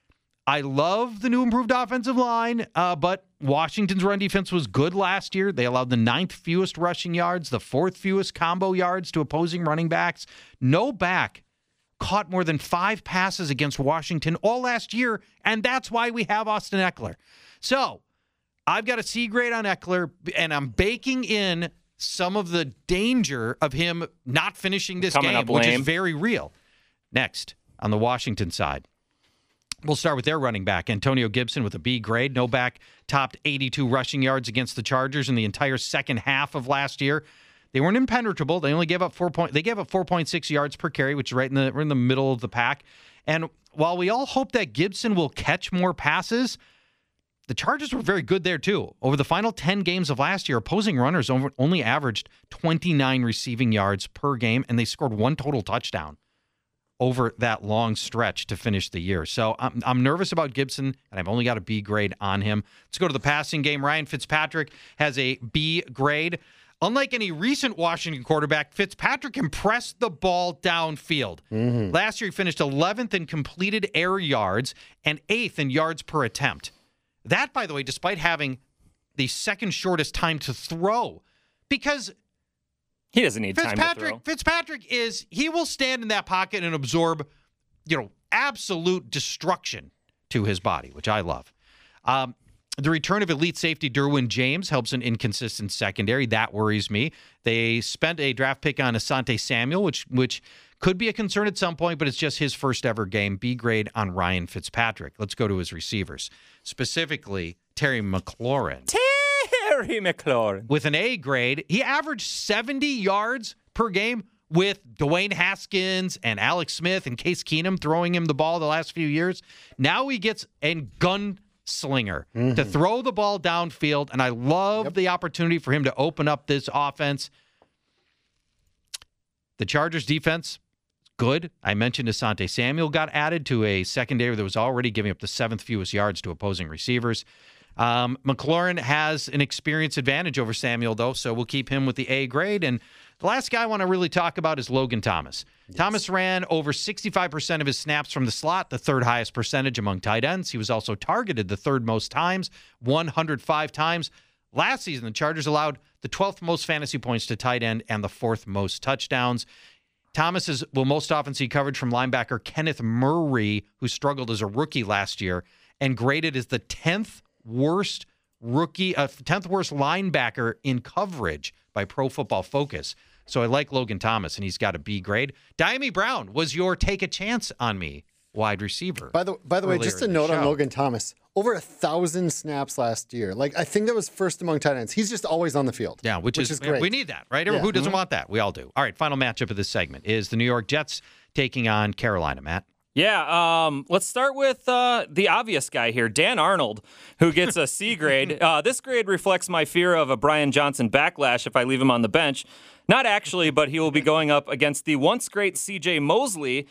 I love the new improved offensive line, but Washington's run defense was good last year. They allowed the 9th fewest rushing yards, the 4th fewest combo yards to opposing running backs. No back caught more than 5 passes against Washington all last year, and that's why we have Austin Ekeler. So I've got a C grade on Ekeler, and I'm baking in some of the danger of him not finishing this game, which is very real. Next, on the Washington side. We'll start with their running back, Antonio Gibson, with a B grade. No back topped 82 rushing yards against the Chargers in the entire second half of last year. They weren't impenetrable. They only gave up 4.6 yards per carry, which is right in the middle of the pack. And while we all hope that Gibson will catch more passes, the Chargers were very good there too. Over the final 10 games of last year, opposing runners only averaged 29 receiving yards per game, and they scored 1 total touchdown over that long stretch to finish the year. So I'm nervous about Gibson, and I've only got a B grade on him. Let's go to the passing game. Ryan Fitzpatrick has a B grade. Unlike any recent Washington quarterback, Fitzpatrick can press the ball downfield. Last year, he finished 11th in completed air yards and 8th in yards per attempt. That, by the way, despite having the second shortest time to throw, because he doesn't need time to throw. Fitzpatrick he will stand in that pocket and absorb, absolute destruction to his body, which I love. The return of elite safety Derwin James helps an inconsistent secondary. That worries me. They spent a draft pick on Asante Samuel, which could be a concern at some point, but it's just his first ever game. B grade on Ryan Fitzpatrick. Let's go to his receivers, specifically Terry McLaurin. Terry McLaurin. With an A grade, he averaged 70 yards per game with Dwayne Haskins and Alex Smith and Case Keenum throwing him the ball the last few years. Now he gets a gunslinger to throw the ball downfield, and I love the opportunity for him to open up this offense. The Chargers defense, good. I mentioned Asante Samuel got added to a secondary that was already giving up the 7th fewest yards to opposing receivers. McLaurin has an experience advantage over Samuel, though, so we'll keep him with the A grade. And the last guy I want to really talk about is Logan Thomas. Yes. Thomas ran over 65% of his snaps from the slot, the 3rd highest percentage among tight ends. He was also targeted the 3rd most times, 105 times. Last season, the Chargers allowed the 12th most fantasy points to tight end and the 4th most touchdowns. Thomas will most often see coverage from linebacker Kenneth Murray, who struggled as a rookie last year, and graded as the 10th worst linebacker in coverage by Pro Football Focus. So I like Logan Thomas, and he's got a B grade. Diami Brown was your take a chance on me wide receiver. By the way, just a note on Logan Thomas. Over 1,000 snaps last year. I think that was first among tight ends. He's just always on the field. Yeah, which is great. We need that, right? Yeah. Who doesn't want that? We all do. All right, final matchup of this segment is the New York Jets taking on Carolina, Matt. Yeah, let's start with the obvious guy here, Dan Arnold, who gets a C grade. This grade reflects my fear of a Brian Johnson backlash if I leave him on the bench. Not actually, but he will be going up against the once great C.J. Mosley,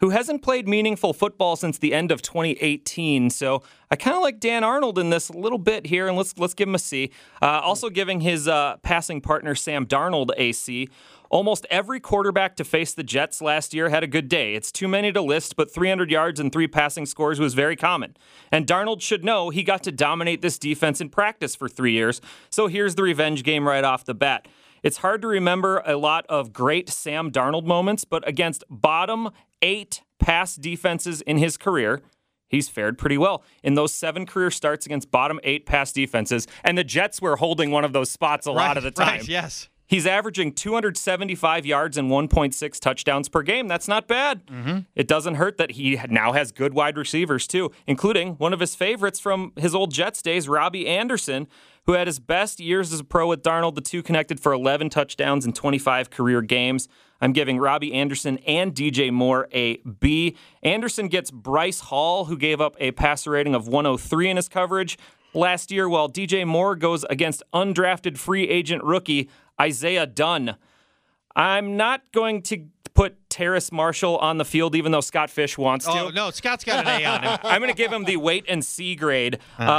who hasn't played meaningful football since the end of 2018. So I kind of like Dan Arnold in this a little bit here, and let's give him a C. Also giving his passing partner Sam Darnold a C. Almost every quarterback to face the Jets last year had a good day. It's too many to list, but 300 yards and 3 passing scores was very common. And Darnold should know he got to dominate this defense in practice for 3 years. So here's the revenge game right off the bat. It's hard to remember a lot of great Sam Darnold moments, but against bottom 8 pass defenses in his career, he's fared pretty well in those 7 career starts against bottom 8 pass defenses. And the Jets were holding one of those spots a lot of the time. Right, yes. He's averaging 275 yards and 1.6 touchdowns per game. That's not bad. Mm-hmm. It doesn't hurt that he now has good wide receivers, too, including one of his favorites from his old Jets days, Robbie Anderson, who had his best years as a pro with Darnold. The two connected for 11 touchdowns in 25 career games. I'm giving Robbie Anderson and DJ Moore a B. Anderson gets Bryce Hall, who gave up a passer rating of 103 in his coverage last year, while DJ Moore goes against undrafted free agent rookie Isaiah Dunn. I'm not going to put Terrace Marshall on the field, even though Scott Fish wants to. Oh, no, Scott's got an A on him. I'm going to give him the wait and see grade.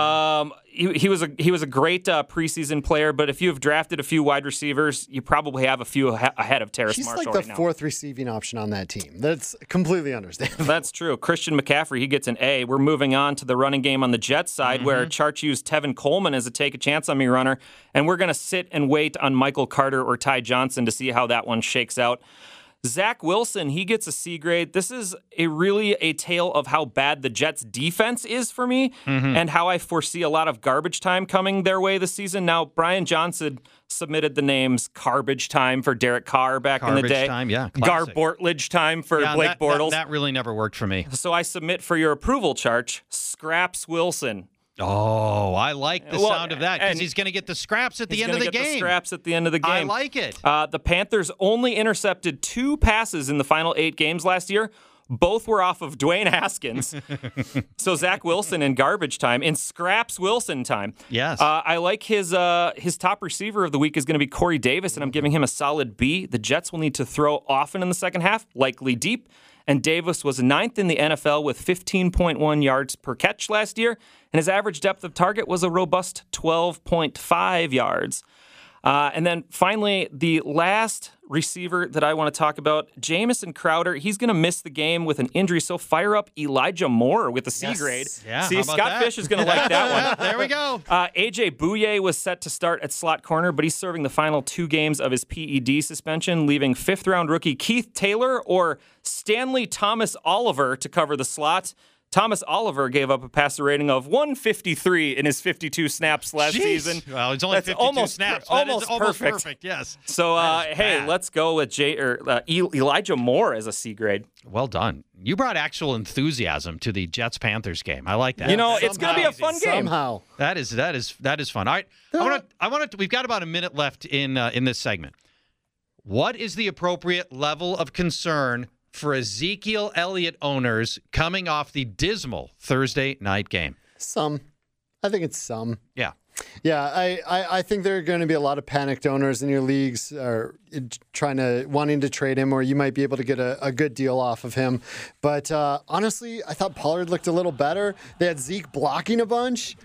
He was a great preseason player, but if you have drafted a few wide receivers, you probably have a few ahead of Terrace Marshall right now. He's like the 4th receiving option on that team. That's completely understandable. That's true. Christian McCaffrey, he gets an A. We're moving on to the running game on the Jets side, where Charch used Tevin Coleman as a take a chance on me runner, and we're going to sit and wait on Michael Carter or Ty Johnson to see how that one shakes out. Zach Wilson, he gets a C grade. This is really a tale of how bad the Jets' defense is for me and how I foresee a lot of garbage time coming their way this season. Now, Brian Johnson submitted the names garbage time for Derek Carr back in the day. Garbage time, yeah. Classic. Garbortlage time for Blake Bortles. That really never worked for me. So I submit for your approval, Charch, Scraps Wilson. Oh, I like the sound of that because he's going to get the scraps at the end of the game. He's going to get the scraps at the end of the game. I like it. The Panthers only intercepted 2 passes in the final 8 games last year. Both were off of Dwayne Haskins. So Zach Wilson in garbage time, in Scraps Wilson time. Yes. I like his top receiver of the week is going to be Corey Davis, and I'm giving him a solid B. The Jets will need to throw often in the second half, likely deep. And Davis was 9th in the NFL with 15.1 yards per catch last year, and his average depth of target was a robust 12.5 yards. And then finally, the last receiver that I want to talk about, Jamison Crowder. He's going to miss the game with an injury, so fire up Elijah Moore with a C grade. Yeah, see, how about Scott that? Fish is going to like that one. There we go. A.J. Bouye was set to start at slot corner, but he's serving the final 2 games of his PED suspension, leaving 5th-round rookie Keith Taylor or Stanley Thomas Oliver to cover the slot. Thomas Oliver gave up a passer rating of 153 in his 52 snaps last season. Well, it's only That's 52 snaps. That is almost perfect. Yes. So, hey, let's go with Elijah Moore as a C grade. Well done. You brought actual enthusiasm to the Jets-Panthers game. I like that. You know, it's going to be a fun game. Somehow. That is fun. All right. I want to. We've got about a minute left in this segment. What is the appropriate level of concern for Ezekiel Elliott owners coming off the dismal Thursday night game? Some. I think it's some. Yeah. Yeah, I think there are going to be a lot of panicked owners in your leagues are wanting to trade him, or you might be able to get a good deal off of him. But honestly, I thought Pollard looked a little better. They had Zeke blocking a bunch.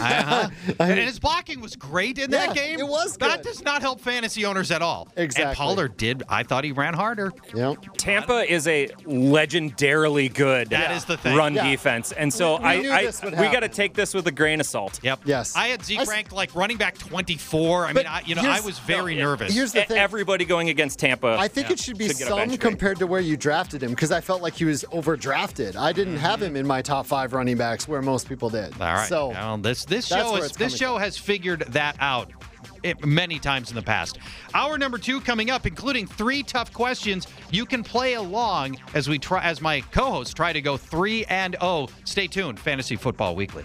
And his blocking was great in that game. It was That good. does not help fantasy owners at all. Exactly. And Pollard did. I thought he ran harder. Yep. Tampa is a legendarily good That is the thing. run Yeah. defense. And so We knew this would we got to happen. take this with a grain of salt. Yep. Yes. I had Zeke ranked like running back 24. I mean, I was very nervous. Here's the thing. Everybody going against Tampa. I think it should be should get a some bench grade. compared to where you drafted him, because I felt like he was overdrafted. I didn't have him in my top 5 running backs where most people did. All right. So Well, this that's where it's coming show from. has figured that out many times in the past. Hour number 2 coming up, including 3 tough questions. You can play along as my co-hosts try to go 3-0. Stay tuned. Fantasy Football Weekly.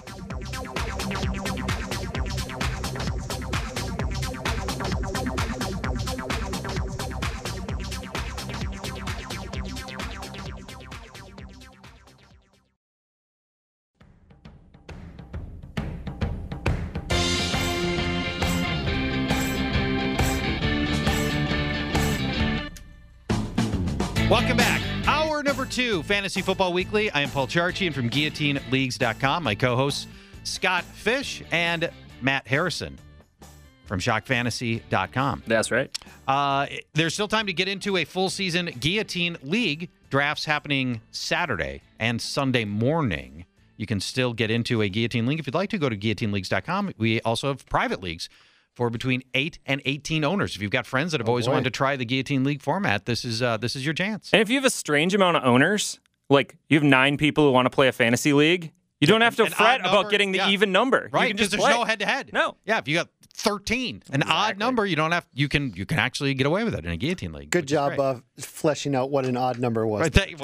Welcome back. Hour Hour number 2, Fantasy Football Weekly. I am Paul Charchian from GuillotineLeagues.com. My co-hosts, Scott Fish and Matt Harrison from ShockFantasy.com. That's right. There's still time to get into a full season Guillotine League. Drafts happening Saturday and Sunday morning. You can still get into a Guillotine League if you'd like to. Go to GuillotineLeagues.com. We also have private leagues for between 8 and 18 owners. If you've got friends that have always wanted to try the Guillotine League format, this is your chance. And if you have a strange amount of owners, like you have 9 people who want to play a fantasy league, you don't have to fret about getting the even number. Right, you can because just there's play. no head-to-head. No. Yeah, if you got 13, an odd number, you don't have. You can actually get away with it in a Guillotine League. Good job fleshing out what an odd number was. Right,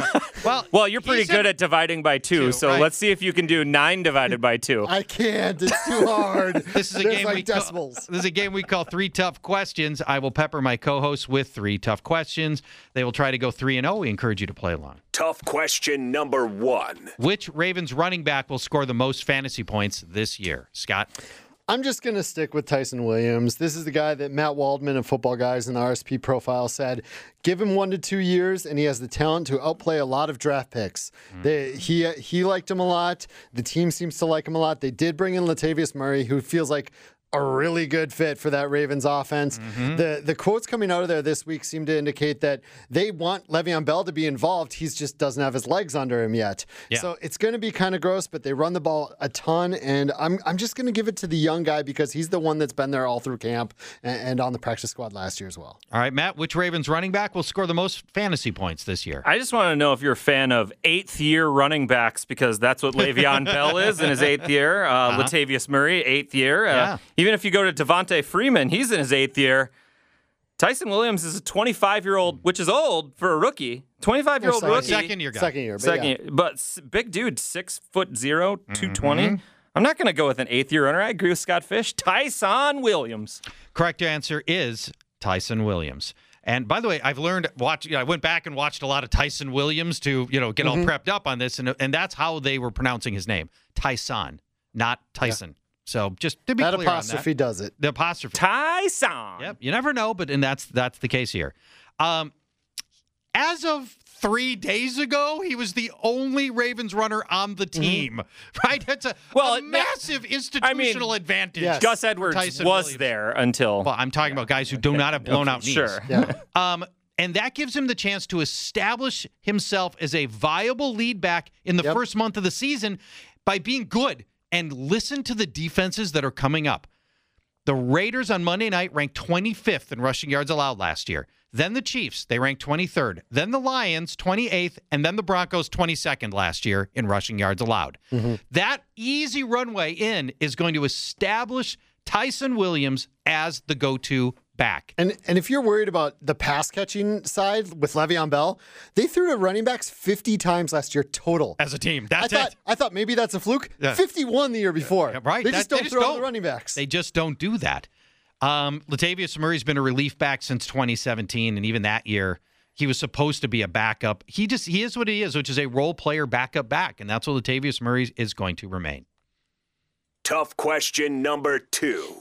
well, you're pretty good at dividing by 2, so right. let's see if you can do 9 divided by 2. I can't. It's too hard. This is a There's game like decimals. This is a game we call 3 Tough Questions. I will pepper my co-hosts with 3 tough questions. They will try to go 3-0. We encourage you to play along. Tough question number 1. Which Ravens running back will score the most fantasy points this year? Scott? I'm just going to stick with Tyson Williams. This is the guy that Matt Waldman of Football Guys in the RSP profile said, give him 1 to 2 years, and he has the talent to outplay a lot of draft picks. He liked him a lot. The team seems to like him a lot. They did bring in Latavius Murray, who feels like a really good fit for that Ravens offense. The quotes coming out of there this week seem to indicate that they want Le'Veon Bell to be involved. He just doesn't have his legs under him yet. Yeah. So it's going to be kind of gross, but they run the ball a ton, and I'm just going to give it to the young guy because he's the one that's been there all through camp and on the practice squad last year as well. All right, Matt, which Ravens running back will score the most fantasy points this year? I just want to know if you're a fan of 8th-year running backs, because that's what Le'Veon Bell is in his 8th year. Latavius Murray, 8th year. Even if you go to Devontae Freeman, he's in his 8th year. Tyson Williams is a 25-year-old, which is old for a rookie. 25-year-old rookie. Second-year guy. Second year. But big dude, 6'0", 220. I'm not going to go with an 8th-year runner. I agree with Scott Fish. Tyson Williams. Correct answer is Tyson Williams. And by the way, I've learned I went back and watched a lot of Tyson Williams to get all prepped up on this, and that's how they were pronouncing his name, Tyson, not Tyson. Yeah. So just to be that clear apostrophe on that, does it. The apostrophe. Tyson. Yep. You never know, but that's the case here. As of 3 days ago, he was the only Ravens runner on the team. Right? That's a massive institutional advantage. Yes. Gus Edwards was Williams. There until. Well, I'm talking about guys who do not have blown out knees. Sure. Yeah. And that gives him the chance to establish himself as a viable lead back in the first month of the season by being good. And listen to the defenses that are coming up. The Raiders on Monday night ranked 25th in rushing yards allowed last year. Then the Chiefs, they ranked 23rd. Then the Lions, 28th. And then the Broncos, 22nd last year in rushing yards allowed. That easy runway in is going to establish Tyson Williams as the go-to back. And if you're worried about the pass catching side with Le'Veon Bell, they threw to running backs 50 times last year total. As a team. That's I thought maybe that's a fluke. Yeah. 51 the year before. Yeah, right. They just don't throw to the running backs. They just don't do that. Latavius Murray's been a relief back since 2017, and even that year, he was supposed to be a backup. He is what he is, which is a role player backup back, and that's what Latavius Murray is going to remain. Tough question number 2.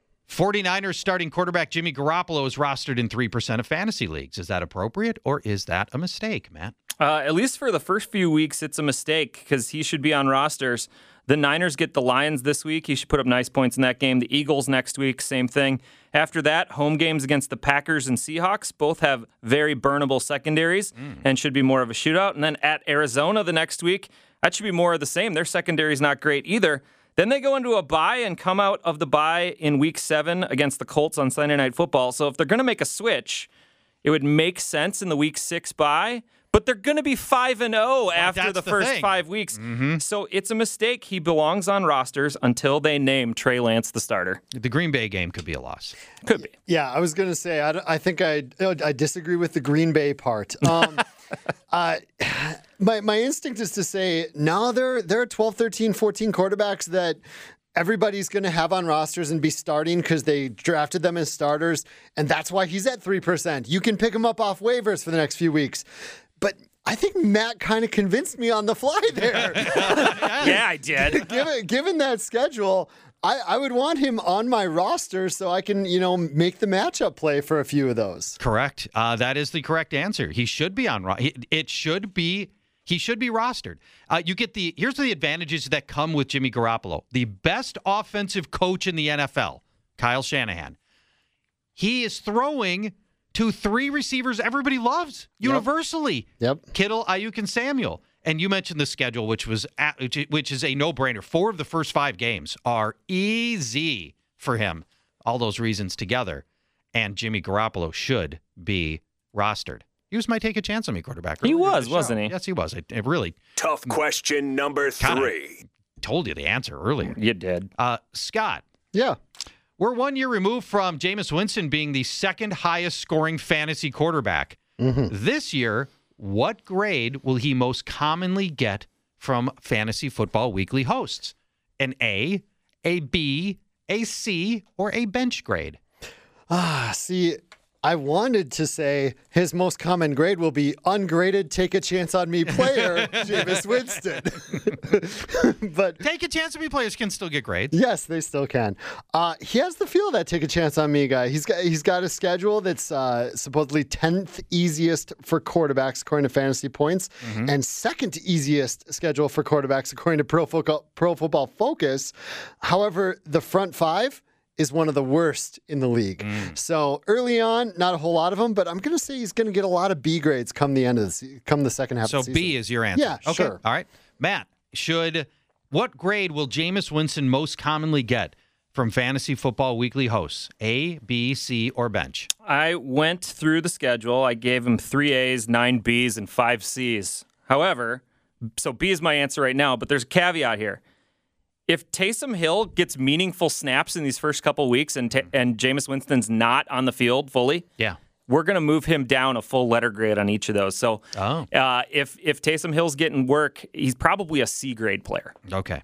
49ers starting quarterback Jimmy Garoppolo is rostered in 3% of fantasy leagues. Is that appropriate, or is that a mistake, Matt? At least for the first few weeks, it's a mistake because he should be on rosters. The Niners get the Lions this week. He should put up nice points in that game. The Eagles next week, same thing. After that, home games against the Packers and Seahawks both have very burnable secondaries and should be more of a shootout. And then at Arizona the next week, that should be more of the same. Their secondary is not great either. Then they go into a bye and come out of the bye in Week 7 against the Colts on Sunday Night Football. So if they're going to make a switch, it would make sense in the Week 6 bye. But they're going to be 5-0 after the first 5 weeks. So it's a mistake. He belongs on rosters until they name Trey Lance the starter. The Green Bay game could be a loss. Could be. Yeah, I was going to say, I think I disagree with the Green Bay part. My instinct is to say, no, there are 12, 13, 14 quarterbacks that everybody's going to have on rosters and be starting because they drafted them as starters, and that's why he's at 3%. You can pick him up off waivers for the next few weeks. But I think Matt kind of convinced me on the fly there. Yeah, I did. Given that schedule, I would want him on my roster so I can, make the matchup play for a few of those. Correct. That is the correct answer. He should be on. He should be rostered. Here's the advantages that come with Jimmy Garoppolo. The best offensive coach in the NFL, Kyle Shanahan. He is throwing to 3 receivers everybody loves universally. Yep. Kittle, Ayuk, and Samuel. And you mentioned the schedule, which is a no-brainer. 4 of the first 5 games are easy for him. All those reasons together. And Jimmy Garoppolo should be rostered. He was my take a chance on me quarterback. He was, wasn't he? Yes, he was. It really Tough question number 3. told you the answer earlier. You did. Scott. Yeah. We're 1 year removed from Jameis Winston being the second highest scoring fantasy quarterback. This year, what grade will he most commonly get from Fantasy Football Weekly hosts? An A, a B, a C, or a bench grade? See, I wanted to say his most common grade will be ungraded, take a chance on me player, Jameis Winston. But Take a chance on me players can still get grades. yes, they still can. He has the feel of that take a chance on me guy. He's got a schedule that's supposedly 10th easiest for quarterbacks according to fantasy points, and second easiest schedule for quarterbacks according to Pro Football Focus. However, the front 5 is one of the worst in the league. So early on, not a whole lot of them, but I'm going to say he's going to get a lot of B grades come the second half of the season. So B is your answer. Yeah, okay. sure. All right. Matt, what grade will Jameis Winston most commonly get from Fantasy Football Weekly hosts? A, B, C, or bench? I went through the schedule. I gave him 3 A's, 9 B's, and 5 C's. However, so B is my answer right now, but there's a caveat here. If Taysom Hill gets meaningful snaps in these first couple weeks and Jameis Winston's not on the field fully, we're going to move him down a full letter grade on each of those. So if Taysom Hill's getting work, he's probably a C grade player. Okay.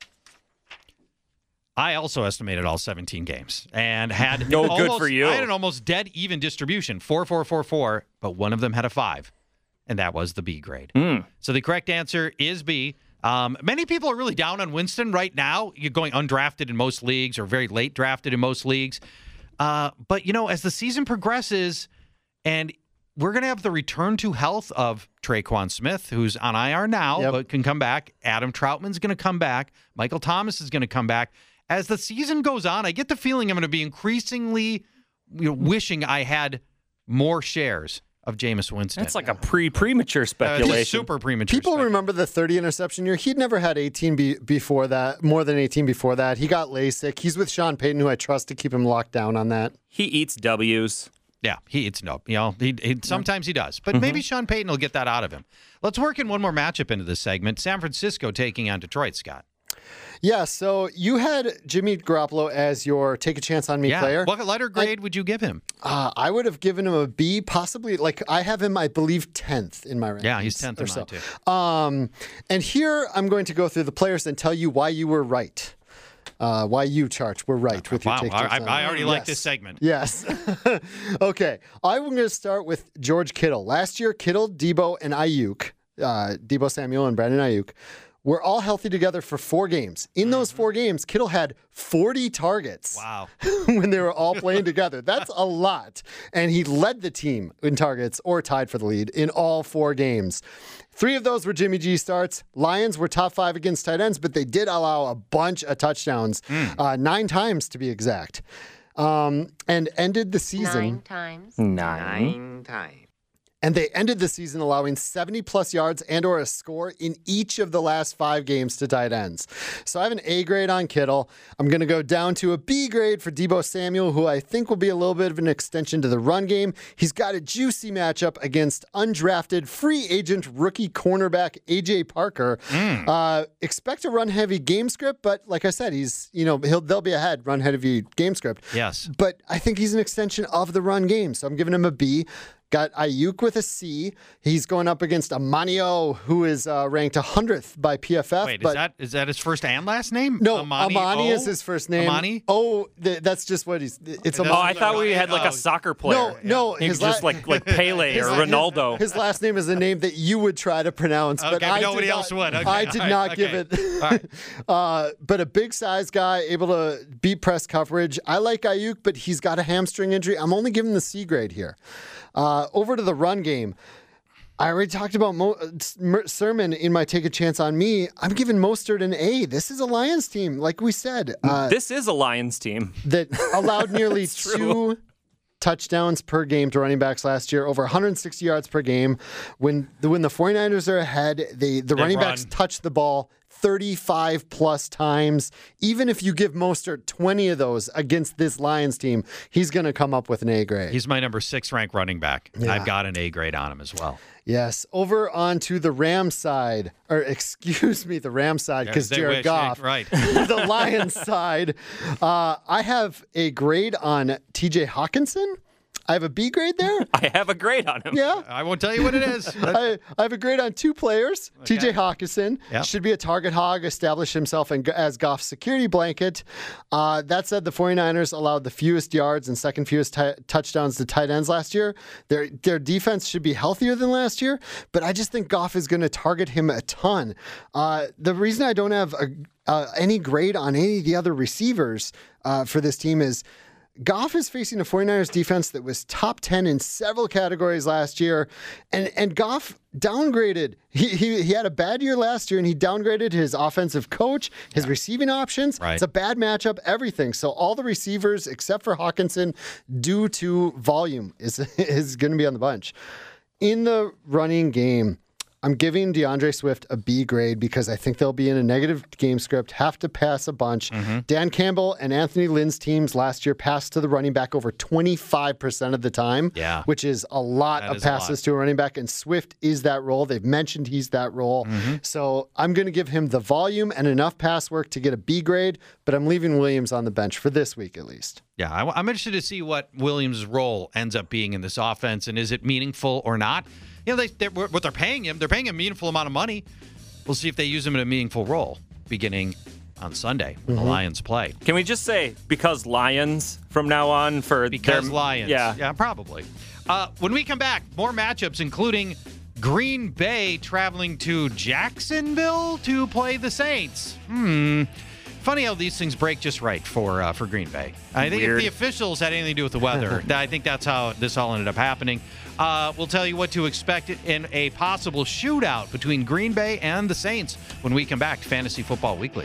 I also estimated all 17 games and had good for you. I had an almost dead even distribution, 4, 4, 4, 4, but one of them had a 5, and that was the B grade. So the correct answer is B. Many people are really down on Winston right now. You're going undrafted in most leagues or very late drafted in most leagues. But, as the season progresses and we're going to have the return to health of Traquan Smith, who's on IR now, but can come back. Adam Troutman's going to come back. Michael Thomas is going to come back. As the season goes on, I get the feeling I'm going to be increasingly wishing I had more shares of Jameis Winston. That's like a premature speculation. Super premature. People remember the 30 interception year. He'd never had 18 before that, more than 18 before that. He got LASIK. He's with Sean Payton, who I trust to keep him locked down on that. He eats W's. Yeah, he eats no. Sometimes he does. But maybe Sean Payton will get that out of him. Let's work in one more matchup into this segment. San Francisco taking on Detroit, Scott. Yeah, so you had Jimmy Garoppolo as your take a chance on me player. What letter grade would you give him? I would have given him a B, possibly. I have him, I believe, 10th in my rankings. Yeah, he's 10th in mine too. And here I'm going to go through the players and tell you why you were right. Why you, Charch, were right with your take a chance on me. I already like this segment. Yes. Okay, I'm going to start with George Kittle. Last year, Kittle, Debo, and Ayuk, Debo Samuel and Brandon Ayuk, were all healthy together for 4 games. In those 4 games, Kittle had 40 targets. Wow. When they were all playing together. That's a lot. And he led the team in targets or tied for the lead in all 4 games. 3 of those were Jimmy G starts. Lions were top 5 against tight ends, but they did allow a bunch of touchdowns, 9 times to be exact. And ended the season. 9 times. And they ended the season allowing 70-plus yards and or a score in each of the last 5 games to tight ends. So I have an A grade on Kittle. I'm going to go down to a B grade for Debo Samuel, who I think will be a little bit of an extension to the run game. He's got a juicy matchup against undrafted free agent rookie cornerback A.J. Parker. Expect a run-heavy game script, but like I said, they'll be ahead run-heavy game script. Yes. But I think he's an extension of the run game, so I'm giving him a B. Got Ayuk with a C. He's going up against Amanio, who is ranked 100th by PFF. Wait, is that his first and last name? No, Amani is his first name. Amani? Oh, that's just what he's. It's Oh, Amani. I thought we had like a soccer player. No, He was his just like Pele or Ronaldo. His last name is a name that you would try to pronounce, but Okay, nobody else would. Okay, I did not give it. But a big size guy, able to beat press coverage. I like Ayuk, but he's got a hamstring injury. I'm only giving the C grade here. Over to the run game. I already talked about Sermon in my Take a Chance on Me. I'm giving Mostert an A. This is a Lions team, like we said. This is a Lions team that allowed nearly 2 touchdowns per game to running backs last year, over 160 yards per game. When the 49ers are ahead, the running backs touch the ball 35 plus times. Even if you give Mostert 20 of those against this Lions team, he's going to come up with an A grade. He's my number 6 ranked running back. Yeah. I've got an A grade on him as well. Yes. Over onto the Rams side, the Rams side, because Jared Goff. Right. The Lions side. I have a grade on TJ Hawkinson. I have a B grade there. I have a grade on him. Yeah. I won't tell you what it is. I have a grade on 2 players. Okay. TJ Hawkinson should be a target hog, establish himself as Goff's security blanket. That said, the 49ers allowed the fewest yards and second fewest touchdowns to tight ends last year. Their defense should be healthier than last year, but I just think Goff is going to target him a ton. The reason I don't have any grade on any of the other receivers for this team is Goff is facing a 49ers defense that was top 10 in several categories last year, and Goff downgraded. He had a bad year last year, and he downgraded his offensive coach, his receiving options. Right. It's a bad matchup, everything. So all the receivers, except for Hawkinson, due to volume, is going to be on the bunch. In the running game, I'm giving DeAndre Swift a B grade because I think they'll be in a negative game script, have to pass a bunch. Mm-hmm. Dan Campbell and Anthony Lynn's teams last year passed to the running back over 25% of the time, which is a lot of passes to a running back, and Swift is that role. They've mentioned he's that role. Mm-hmm. So I'm going to give him the volume and enough pass work to get a B grade, but I'm leaving Williams on the bench for this week at least. Yeah, I'm interested to see what Williams' role ends up being in this offense, and is it meaningful or not? You know, what they're paying him a meaningful amount of money. We'll see if they use him in a meaningful role beginning on Sunday when the Lions play. Can we just say because Lions from now on Lions? Yeah, probably. When we come back, more matchups, including Green Bay traveling to Jacksonville to play the Saints. Funny how these things break just right for Green Bay. I think if the officials had anything to do with the weather, I think that's how this all ended up happening. We'll tell you what to expect in a possible shootout between Green Bay and the Saints when we come back to Fantasy Football Weekly.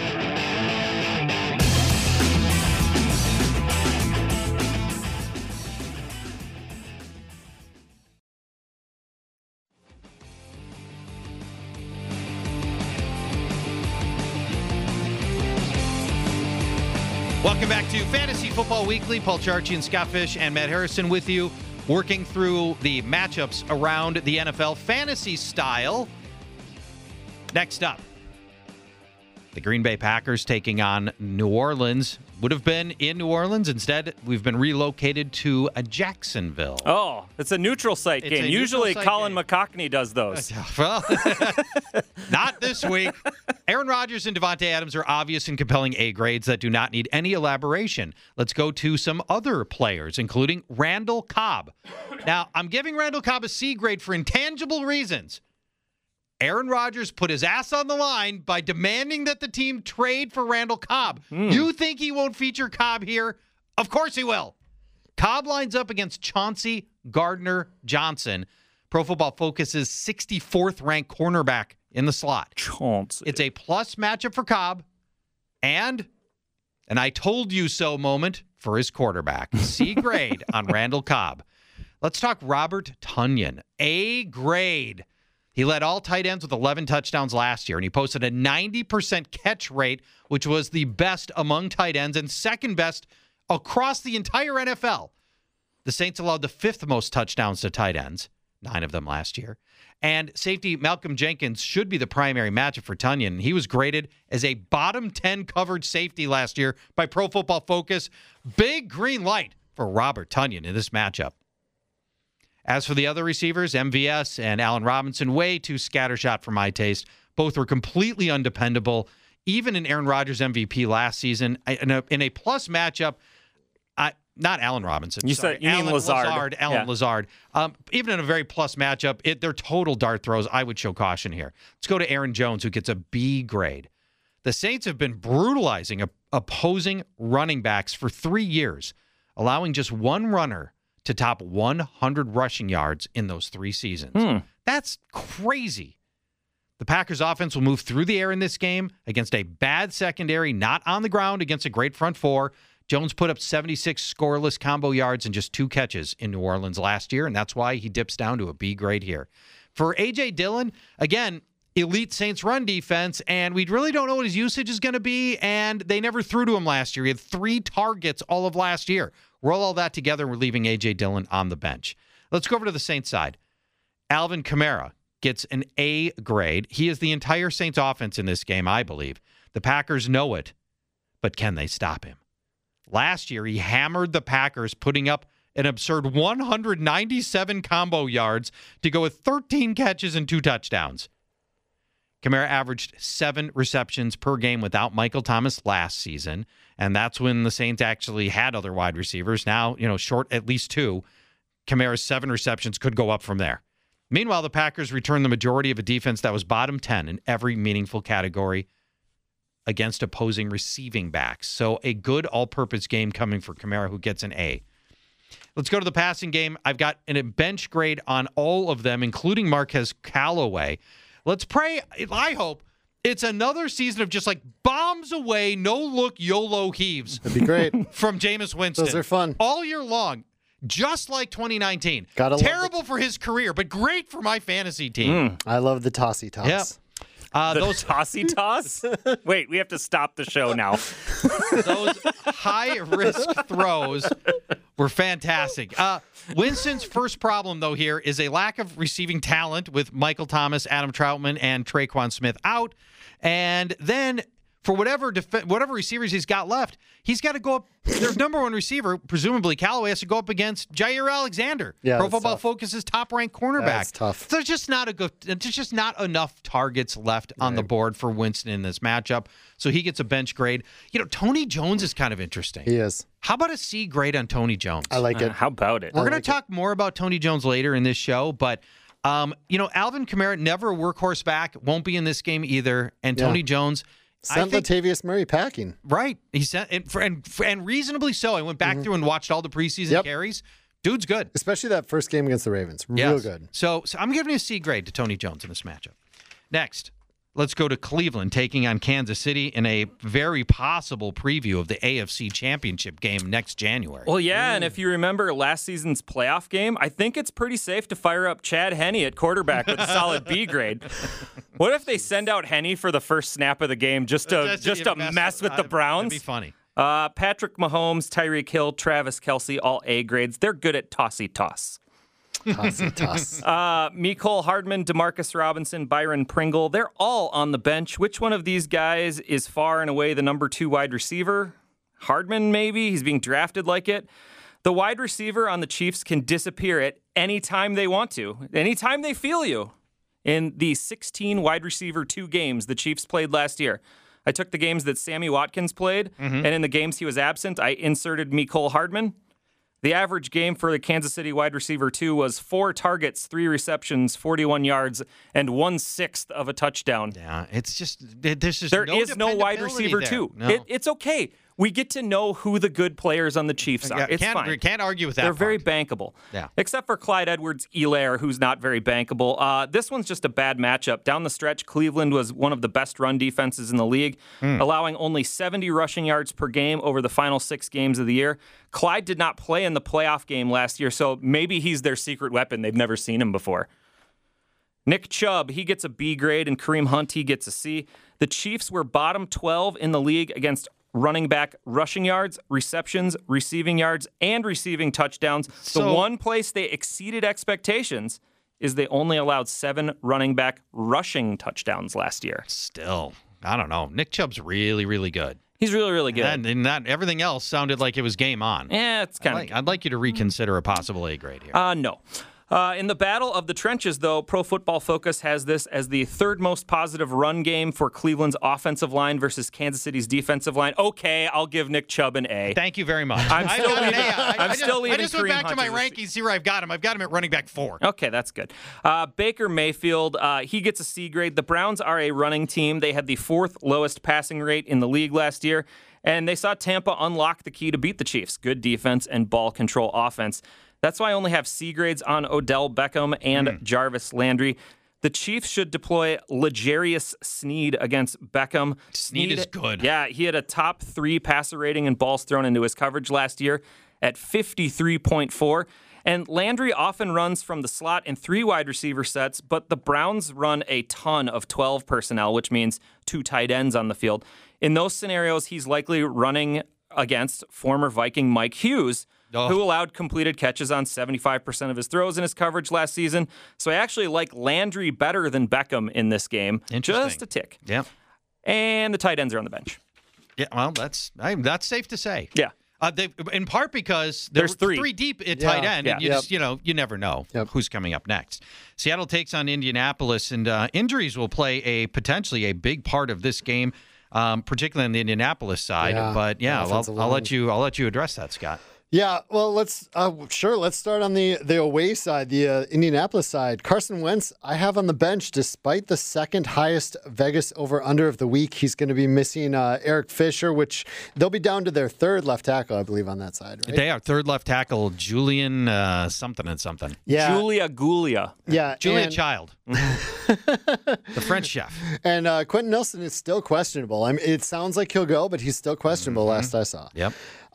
Welcome back to Fantasy Football Weekly. Paul Charchi and Scott Fish and Matt Harrison with you, working through the matchups around the NFL fantasy style. Next up, the Green Bay Packers taking on New Orleans. Would have been in New Orleans. Instead, we've been relocated to Jacksonville. Oh, it's a neutral site game. Usually Colin McCockney does those. Well, not this week. Aaron Rodgers and Devontae Adams are obvious and compelling A grades that do not need any elaboration. Let's go to some other players, including Randall Cobb. Now, I'm giving Randall Cobb a C grade for intangible reasons. Aaron Rodgers put his ass on the line by demanding that the team trade for Randall Cobb. You think he won't feature Cobb here? Of course he will. Cobb lines up against Chauncey Gardner-Johnson, Pro Football Focus's 64th ranked cornerback in the slot. Chauncey. It's a plus matchup for Cobb and an I told you so moment for his quarterback. C grade on Randall Cobb. Let's talk Robert Tonyan. A grade. He led all tight ends with 11 touchdowns last year, and he posted a 90% catch rate, which was the best among tight ends and second best across the entire NFL. The Saints allowed the 5th most touchdowns to tight ends, 9 of them last year. And safety Malcolm Jenkins should be the primary matchup for Tonyan. He was graded as a bottom 10 coverage safety last year by Pro Football Focus. Big green light for Robert Tonyan in this matchup. As for the other receivers, MVS and Allen Robinson, way too scattershot for my taste. Both were completely undependable. Even in Aaron Rodgers' MVP last season, in a plus matchup, not Allen Robinson. You mean Lazard. Allen Lazard. Even in a very plus matchup, their total dart throws, I would show caution here. Let's go to Aaron Jones, who gets a B grade. The Saints have been brutalizing opposing running backs for 3 years, allowing just one runner to top 100 rushing yards in those 3 seasons. That's crazy. The Packers offense will move through the air in this game against a bad secondary, not on the ground against a great front four. Jones put up 76 scoreless combo yards and just 2 catches in New Orleans last year, and that's why he dips down to a B grade here. For A.J. Dillon, again, elite Saints run defense, and we really don't know what his usage is going to be, and they never threw to him last year. He had 3 targets all of last year. Roll all that together, and we're leaving A.J. Dillon on the bench. Let's go over to the Saints side. Alvin Kamara gets an A grade. He is the entire Saints offense in this game, I believe. The Packers know it, but can they stop him? Last year, he hammered the Packers, putting up an absurd 197 combo yards to go with 13 catches and 2 touchdowns. Kamara averaged 7 receptions per game without Michael Thomas last season, and that's when the Saints actually had other wide receivers. Now, short at least 2. Kamara's 7 receptions could go up from there. Meanwhile, the Packers returned the majority of a defense that was bottom 10 in every meaningful category against opposing receiving backs. So a good all-purpose game coming for Kamara, who gets an A. Let's go to the passing game. I've got a bench grade on all of them, including Marquez Callaway. Let's pray, I hope, it's another season of just like bombs away, no-look YOLO heaves. That'd be great. From Jameis Winston. Those are fun. All year long. Just like 2019. Terrible for his career, but great for my fantasy team. I love the tossy toss. Yeah. Those tossy toss? Wait, we have to stop the show now. Those high-risk throws were fantastic. Winston's first problem, though, here is a lack of receiving talent with Michael Thomas, Adam Troutman, and Traquan Smith out. And then for whatever receivers he's got left, he's got to go up. Their number one receiver, presumably Callaway, has to go up against Jair Alexander, Pro Football Focus's top-ranked cornerback. That's tough. So there's just not enough targets left on the board for Winston in this matchup. So he gets a bench grade. Tony Jones is kind of interesting. He is. How about a C grade on Tony Jones? I like it. How about it? We're going to talk more about Tony Jones later in this show, but Alvin Kamara, never a workhorse back, won't be in this game either. And Tony Jones sent Latavius Murray packing. Right. He sent and reasonably so. I went back through and watched all the preseason carries. Dude's good. Especially that first game against the Ravens. Real good. So I'm giving a C grade to Tony Jones in this matchup. Next, let's go to Cleveland taking on Kansas City in a very possible preview of the AFC Championship game next January. Well, yeah, and if you remember last season's playoff game, I think it's pretty safe to fire up Chad Henne at quarterback with a solid B grade. What if they send out Henne for the first snap of the game just to mess with the Browns? That'd be funny. Patrick Mahomes, Tyreek Hill, Travis Kelce, all A grades. They're good at tossy toss. Tossy toss. Mecole Hardman, Demarcus Robinson, Byron Pringle, they're all on the bench. Which one of these guys is far and away the number 2 wide receiver? Hardman, maybe? He's being drafted like it. The wide receiver on the Chiefs can disappear at any time they want to, anytime they feel you. In the 16 wide receiver 2 games the Chiefs played last year, I took the games that Sammy Watkins played, and in the games he was absent, I inserted Mecole Hardman. The average game for the Kansas City wide receiver 2 was 4 targets, 3 receptions, 41 yards, and 1/6 of a touchdown. Yeah, it's just there's there is no wide receiver 2. No. It's okay. We get to know who the good players on the Chiefs are. It's fine. Can't argue with that. They're very bankable. Yeah. Except for Clyde Edwards-Helaire, who's not very bankable. This one's just a bad matchup. Down the stretch, Cleveland was one of the best run defenses in the league, allowing only 70 rushing yards per game over the final 6 games of the year. Clyde did not play in the playoff game last year, so maybe he's their secret weapon. They've never seen him before. Nick Chubb, he gets a B grade, and Kareem Hunt, he gets a C. The Chiefs were bottom 12 in the league against running back rushing yards, receptions, receiving yards, and receiving touchdowns. The one place they exceeded expectations is they only allowed 7 running back rushing touchdowns last year. Still, I don't know. Nick Chubb's really, really good. He's really, really good. And that everything else sounded like it was game on. Yeah, it's kind of... I'd like you to reconsider a possible A grade here. No. In the battle of the trenches, though, Pro Football Focus has this as the third most positive run game for Cleveland's offensive line versus Kansas City's defensive line. Okay, I'll give Nick Chubb an A. Thank you very much. I'm still leaving I just went Kareem back to my Hunt as a rankings, see where I've got him. I've got him at running back 4. Okay, that's good. Baker Mayfield, he gets a C grade. The Browns are a running team. They had the 4th lowest passing rate in the league last year, and they saw Tampa unlock the key to beat the Chiefs. Good defense and ball control offense. That's why I only have C grades on Odell Beckham and Jarvis Landry. The Chiefs should deploy L'Jarius Sneed against Beckham. Sneed is good. Yeah, he had a top 3 passer rating and balls thrown into his coverage last year at 53.4. And Landry often runs from the slot in 3 wide receiver sets, but the Browns run a ton of 12 personnel, which means 2 tight ends on the field. In those scenarios, he's likely running against former Viking Mike Hughes, who allowed completed catches on 75% of his throws in his coverage last season. So I actually like Landry better than Beckham in this game. Just a tick. Yep. And the tight ends are on the bench. Yeah, well, that's safe to say. Yeah. In part because there's 3 deep at tight end, and you Yep. just you never know who's coming up next. Seattle takes on Indianapolis, and injuries will play potentially a big part of this game, particularly on the Indianapolis side. Yeah, but offensive I'll line. let you address that, Scott. Yeah, well, let's start on the away side, the Indianapolis side. Carson Wentz, I have on the bench, despite the second highest Vegas over/under of the week. He's going to be missing Eric Fisher, which they'll be down to their 3rd left tackle, I believe, on that side. Right? They are 3rd left tackle, Julian something and something. Yeah, Julia Gulia. yeah, Julia and, Child, the French chef. and Quentin Nelson is still questionable. I mean, it sounds like he'll go, but he's still questionable. Last I saw. Yep.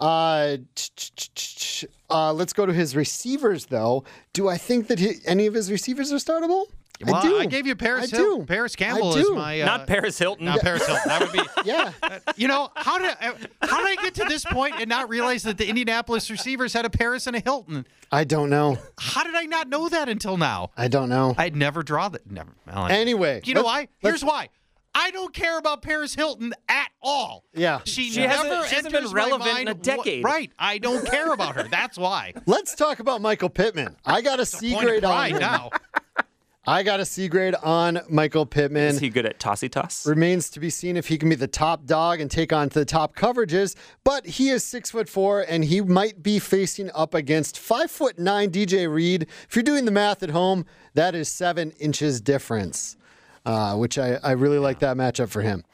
Let's go to his receivers, though. Do I think that any of his receivers are startable? Well, I do. I gave you Paris I Hilton. do. Paris Campbell I is do. my Not Paris Hilton. not Paris Hilton. That would be Yeah. how did I get to this point and not realize that the Indianapolis receivers had a Paris and a Hilton? I don't know. How did I not know that until now? I don't know. I'd never draw that. Never. Well, Anyway, you know why? Here's why. I don't care about Paris Hilton at all. Yeah. She hasn't never been enters my relevant in mind a decade. Right. I don't care about her. That's why. Let's talk about Michael Pittman. I got a C Point of grade on pride him. now. I got a C grade on Michael Pittman. Is he good at tossy toss? Remains to be seen if he can be the top dog and take on to the top coverages, but he is 6'4", and he might be facing up against 5'9" DJ Reed. If you're doing the math at home, that is 7 inches difference, which I really like that matchup for him.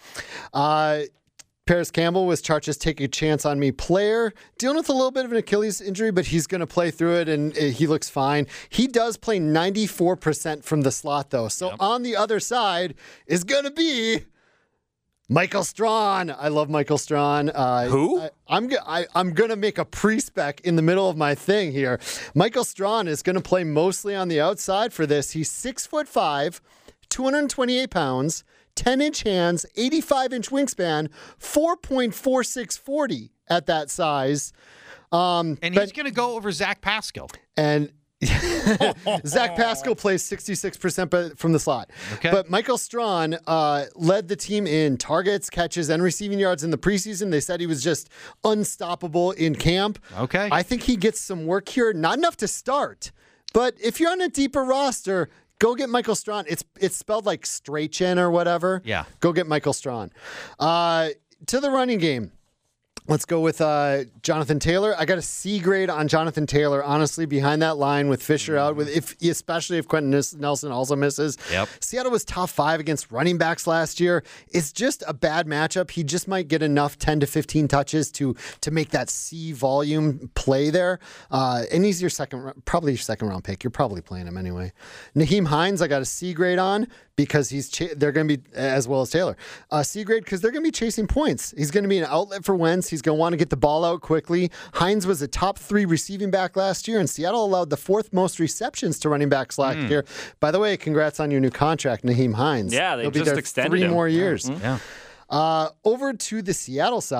Paris Campbell was charged as take a chance on me player, dealing with a little bit of an Achilles injury, but he's going to play through it, and he looks fine. He does play 94% from the slot, though. So on the other side is going to be Michael Strawn. I love Michael Strawn. Who? I'm going to make a pre-spec in the middle of my thing here. Michael Strawn is going to play mostly on the outside for this. He's 6'5", 228 pounds, 10-inch hands, 85-inch wingspan, 4.4640 at that size. And he's going to go over Zach Pascal. And Zach Pascal plays 66% from the slot. Okay. But Michael Strawn led the team in targets, catches, and receiving yards in the preseason. They said he was just unstoppable in camp. Okay. I think he gets some work here. Not enough to start, but if you're on a deeper roster, go get Michael Strawn. It's spelled like Strachan or whatever. Yeah. Go get Michael Strawn. To the running game. Let's go with Jonathan Taylor. I got a C grade on Jonathan Taylor, honestly, behind that line with Fisher out, especially if Quentin Nelson also misses. Yep. Seattle was top 5 against running backs last year. It's just a bad matchup. He just might get enough 10 to 15 touches to make that C volume play there. And he's probably your second round pick. You're probably playing him anyway. Nyheim Hines, I got a C grade on because they're going to be, as well as Taylor, C grade because they're going to be chasing points. He's going to be an outlet for Wentz. He's going to want to get the ball out quickly. Hines was a top 3 receiving back last year, and Seattle allowed the 4th most receptions to running backs last year. By the way, congrats on your new contract, Nyheim Hines. Yeah, they He'll be just there extended 3 him. more years. Yeah. Over to the Seattle side,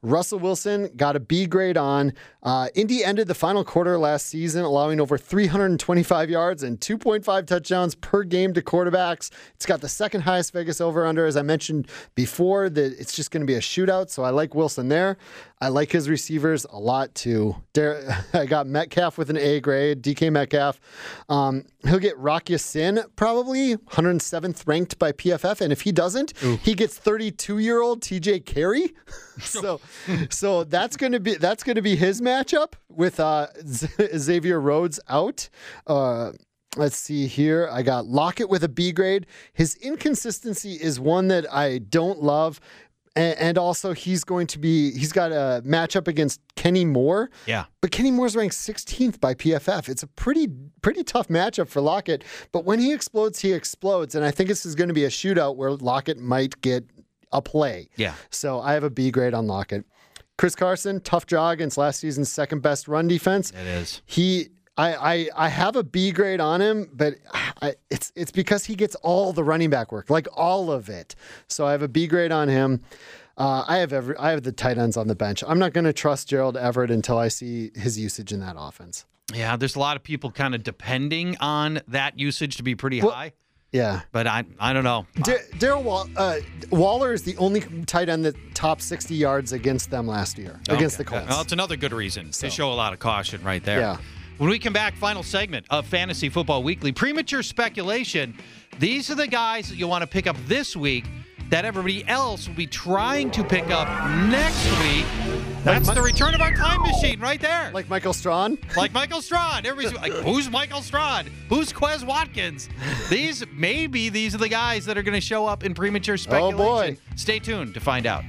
Russell Wilson got a B grade on. Indy ended the final quarter last season, allowing over 325 yards and 2.5 touchdowns per game to quarterbacks. It's got the second highest Vegas over-under. As I mentioned before, that it's just going to be a shootout, so I like Wilson there. I like his receivers a lot, too. I got Metcalf with an A grade, DK Metcalf. He'll get Rock Ya-Sin, probably 107th ranked by PFF, and if he doesn't, he gets 32-year-old TJ Carey. So that's going to be his matchup with Xavier Rhodes out. Let's see here. I got Lockett with a B grade. His inconsistency is one that I don't love. And also, he's got a matchup against Kenny Moore. Yeah. But Kenny Moore's ranked 16th by PFF. It's a pretty tough matchup for Lockett. But when he explodes, he explodes. And I think this is going to be a shootout where Lockett might get a play. Yeah. So I have a B grade on Lockett. Chris Carson, tough draw against last season's second best run defense. It is. I have a B grade on him, but it's because he gets all the running back work, like all of it. So I have a B grade on him. I have the tight ends on the bench. I'm not going to trust Gerald Everett until I see his usage in that offense. Yeah, there's a lot of people kind of depending on that usage to be pretty high. Yeah. But I don't know. Darryl Waller is the only tight end that topped 60 yards against them last year, against the Colts. Well, it's another good reason to show a lot of caution right there. Yeah. When we come back, final segment of Fantasy Football Weekly, premature speculation. These are the guys that you want to pick up this week that everybody else will be trying to pick up next week. That's the return of our time machine right there. Like Michael Strawn? Like Michael Strawn. Everybody's like, who's Michael Strawn? Who's Quez Watkins? These are the guys that are going to show up in premature speculation. Oh, boy. Stay tuned to find out.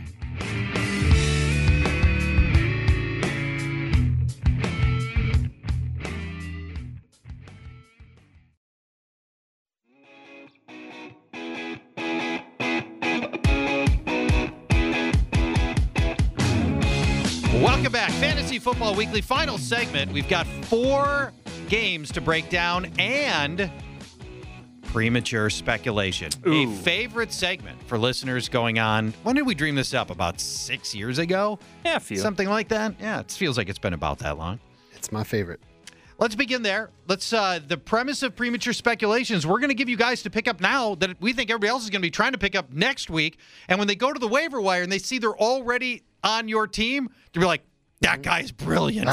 Welcome back. Fantasy Football Weekly, final segment. We've got 4 games to break down and premature speculation. A favorite segment for listeners going on. When did we dream this up? About 6 years ago? Yeah, a few. Something like that? Yeah, it feels like it's been about that long. It's my favorite. Let's begin there. The premise of premature speculations, we're going to give you guys to pick up now that we think everybody else is going to be trying to pick up next week. And when they go to the waiver wire and they see they're already on your team, they'll be like, that guy's brilliant.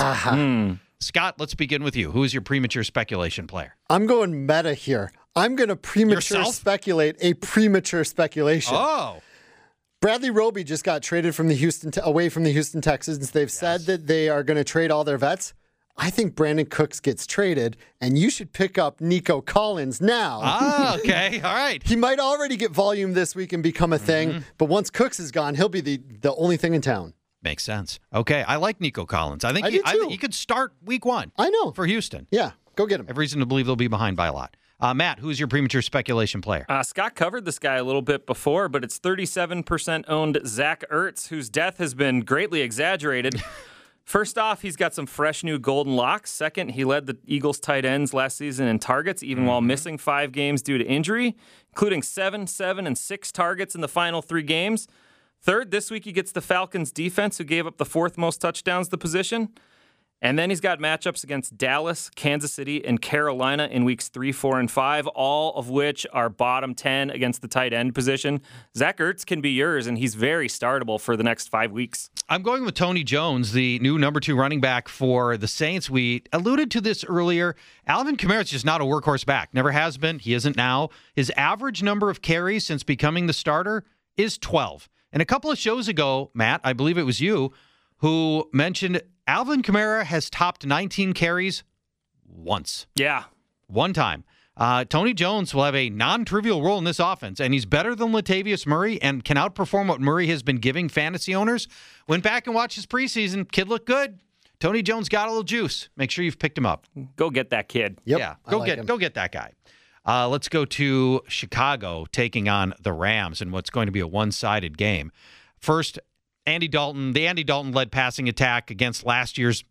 Scott, let's begin with you. Who is your premature speculation player? I'm going meta here. I'm going to premature speculate a premature speculation. Oh. Bradley Roby just got traded from the away from the Houston Texans. They've said that they are going to trade all their vets. I think Brandon Cooks gets traded, and you should pick up Nico Collins now. Ah, okay. All right. He might already get volume this week and become a thing, but once Cooks is gone, he'll be the only thing in town. Makes sense. Okay. I like Nico Collins. I think he could start week 1. I know. For Houston. Yeah. Go get him. I have reason to believe they'll be behind by a lot. Matt, who's your premature speculation player? Scott covered this guy a little bit before, but it's 37% owned Zach Ertz, whose death has been greatly exaggerated. First off, he's got some fresh new golden locks. Second, he led the Eagles tight ends last season in targets, even while missing 5 games due to injury, including 7, 7, and 6 targets in the final 3 games. Third, this week he gets the Falcons defense, who gave up the 4th most touchdowns to the position. And then he's got matchups against Dallas, Kansas City, and Carolina in weeks 3, 4, and 5, all of which are bottom 10 against the tight end position. Zach Ertz can be yours, and he's very startable for the next 5 weeks. I'm going with Tony Jones, the new number 2 running back for the Saints. We alluded to this earlier. Alvin Kamara's just not a workhorse back. Never has been. He isn't now. His average number of carries since becoming the starter is 12. And a couple of shows ago, Matt, I believe it was you, who mentioned Alvin Kamara has topped 19 carries once. Yeah. One time. Tony Jones will have a non-trivial role in this offense, and he's better than Latavius Murray and can outperform what Murray has been giving fantasy owners. Went back and watched his preseason. Kid looked good. Tony Jones got a little juice. Make sure you've picked him up. Go get that kid. Yep, Yeah, go get that guy. Let's go to Chicago taking on the Rams in what's going to be a one-sided game. First, Andy Dalton, the Andy Dalton-led passing attack against last year's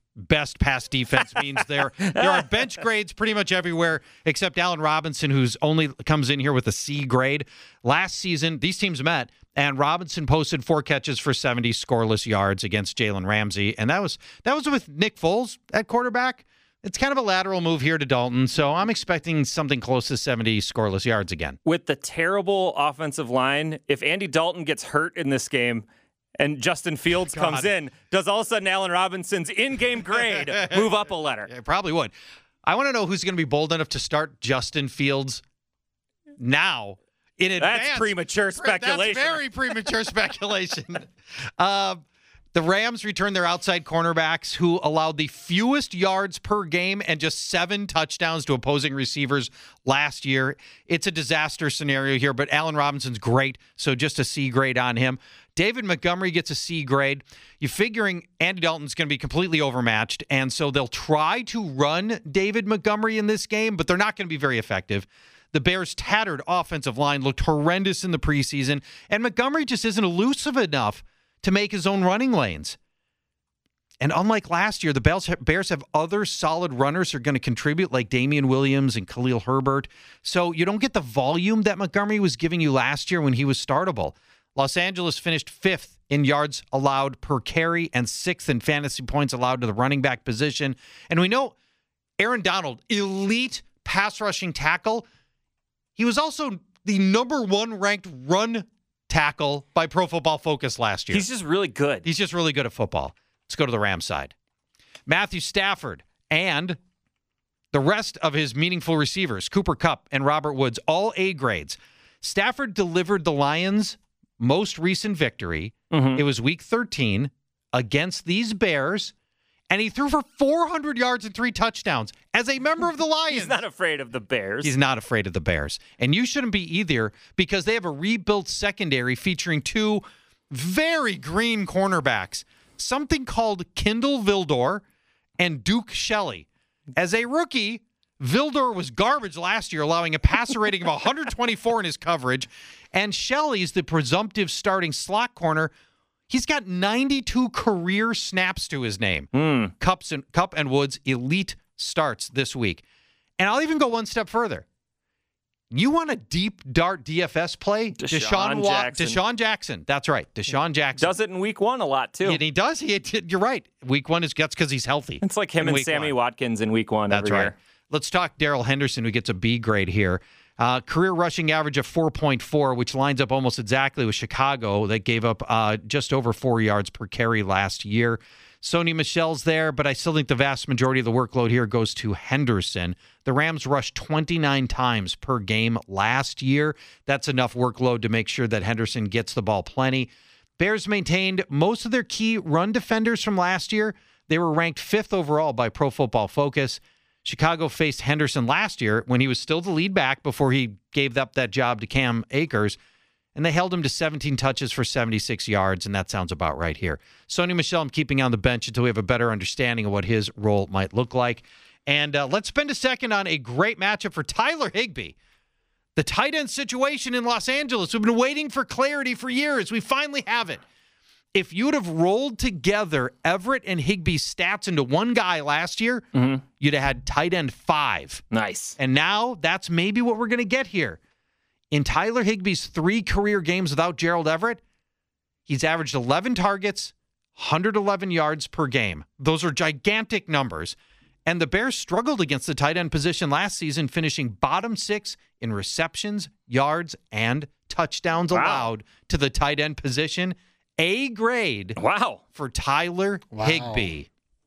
best pass defense means there are bench grades pretty much everywhere except Allen Robinson, who's only comes in here with a C grade. Last season, these teams met, and Robinson posted 4 catches for 70 scoreless yards against Jalen Ramsey, and that was with Nick Foles at quarterback. It's kind of a lateral move here to Dalton, so I'm expecting something close to 70 scoreless yards again. With the terrible offensive line, if Andy Dalton gets hurt in this game and Justin Fields comes in, does all of a sudden Allen Robinson's in-game grade move up a letter? Yeah, it probably would. I want to know who's going to be bold enough to start Justin Fields now in advance. That's premature speculation. That's very premature speculation. The Rams returned their outside cornerbacks who allowed the fewest yards per game and just 7 touchdowns to opposing receivers last year. It's a disaster scenario here, but Allen Robinson's great, so just a C grade on him. David Montgomery gets a C grade. You're figuring Andy Dalton's going to be completely overmatched, and so they'll try to run David Montgomery in this game, but they're not going to be very effective. The Bears' tattered offensive line looked horrendous in the preseason, and Montgomery just isn't elusive enough to make his own running lanes. And unlike last year, the Bears have other solid runners who are going to contribute, like Damian Williams and Khalil Herbert. So you don't get the volume that Montgomery was giving you last year when he was startable. Los Angeles finished 5th in yards allowed per carry and 6th in fantasy points allowed to the running back position. And we know Aaron Donald, elite pass rushing tackle. He was also the number 1 ranked run tackle by Pro Football Focus last year. He's just really good. He's just really good at football. Let's go to the Rams side. Matthew Stafford and the rest of his meaningful receivers, Cooper Kupp and Robert Woods, all A grades. Stafford delivered the Lions' most recent victory. It was week 13 against these Bears, and he threw for 400 yards and 3 touchdowns as a member of the Lions. He's not afraid of the Bears. He's not afraid of the Bears. And you shouldn't be either, because they have a rebuilt secondary featuring 2 very green cornerbacks, something called Kindle Vildor and Duke Shelley. As a rookie, Vildor was garbage last year, allowing a passer rating of 124 in his coverage. And Shelley's the presumptive starting slot corner. He's got 92 career snaps to his name. Kupp and Woods, elite starts this week. And I'll even go one step further. You want a deep dart DFS play? Deshaun Jackson. That's right. Deshaun Jackson. Does it in week 1 a lot, too. And he does. You're right. Week 1 is because he's healthy. It's like him and Sammy Watkins in week 1 That's every right. year. Let's talk Darrell Henderson, who gets a B grade here. Career rushing average of 4.4, which lines up almost exactly with Chicago. That gave up just over 4 yards per carry last year. Sony Michel's there, but I still think the vast majority of the workload here goes to Henderson. The Rams rushed 29 times per game last year. That's enough workload to make sure that Henderson gets the ball plenty. Bears maintained most of their key run defenders from last year. They were ranked 5th overall by Pro Football Focus. Chicago faced Henderson last year when he was still the lead back before he gave up that job to Cam Akers, and they held him to 17 touches for 76 yards, and that sounds about right here. Sony Michel, I'm keeping on the bench until we have a better understanding of what his role might look like. And let's spend a second on a great matchup for Tyler Higbee. The tight end situation in Los Angeles. We've been waiting for clarity for years. We finally have it. If you would have rolled together Everett and Higbee's stats into one guy last year, you'd have had tight end 5. Nice. And now that's maybe what we're going to get here. In Tyler Higbee's 3 career games without Gerald Everett, he's averaged 11 targets, 111 yards per game. Those are gigantic numbers. And the Bears struggled against the tight end position last season, finishing bottom 6 in receptions, yards, and touchdowns allowed to the tight end position. A grade for Tyler Higbee.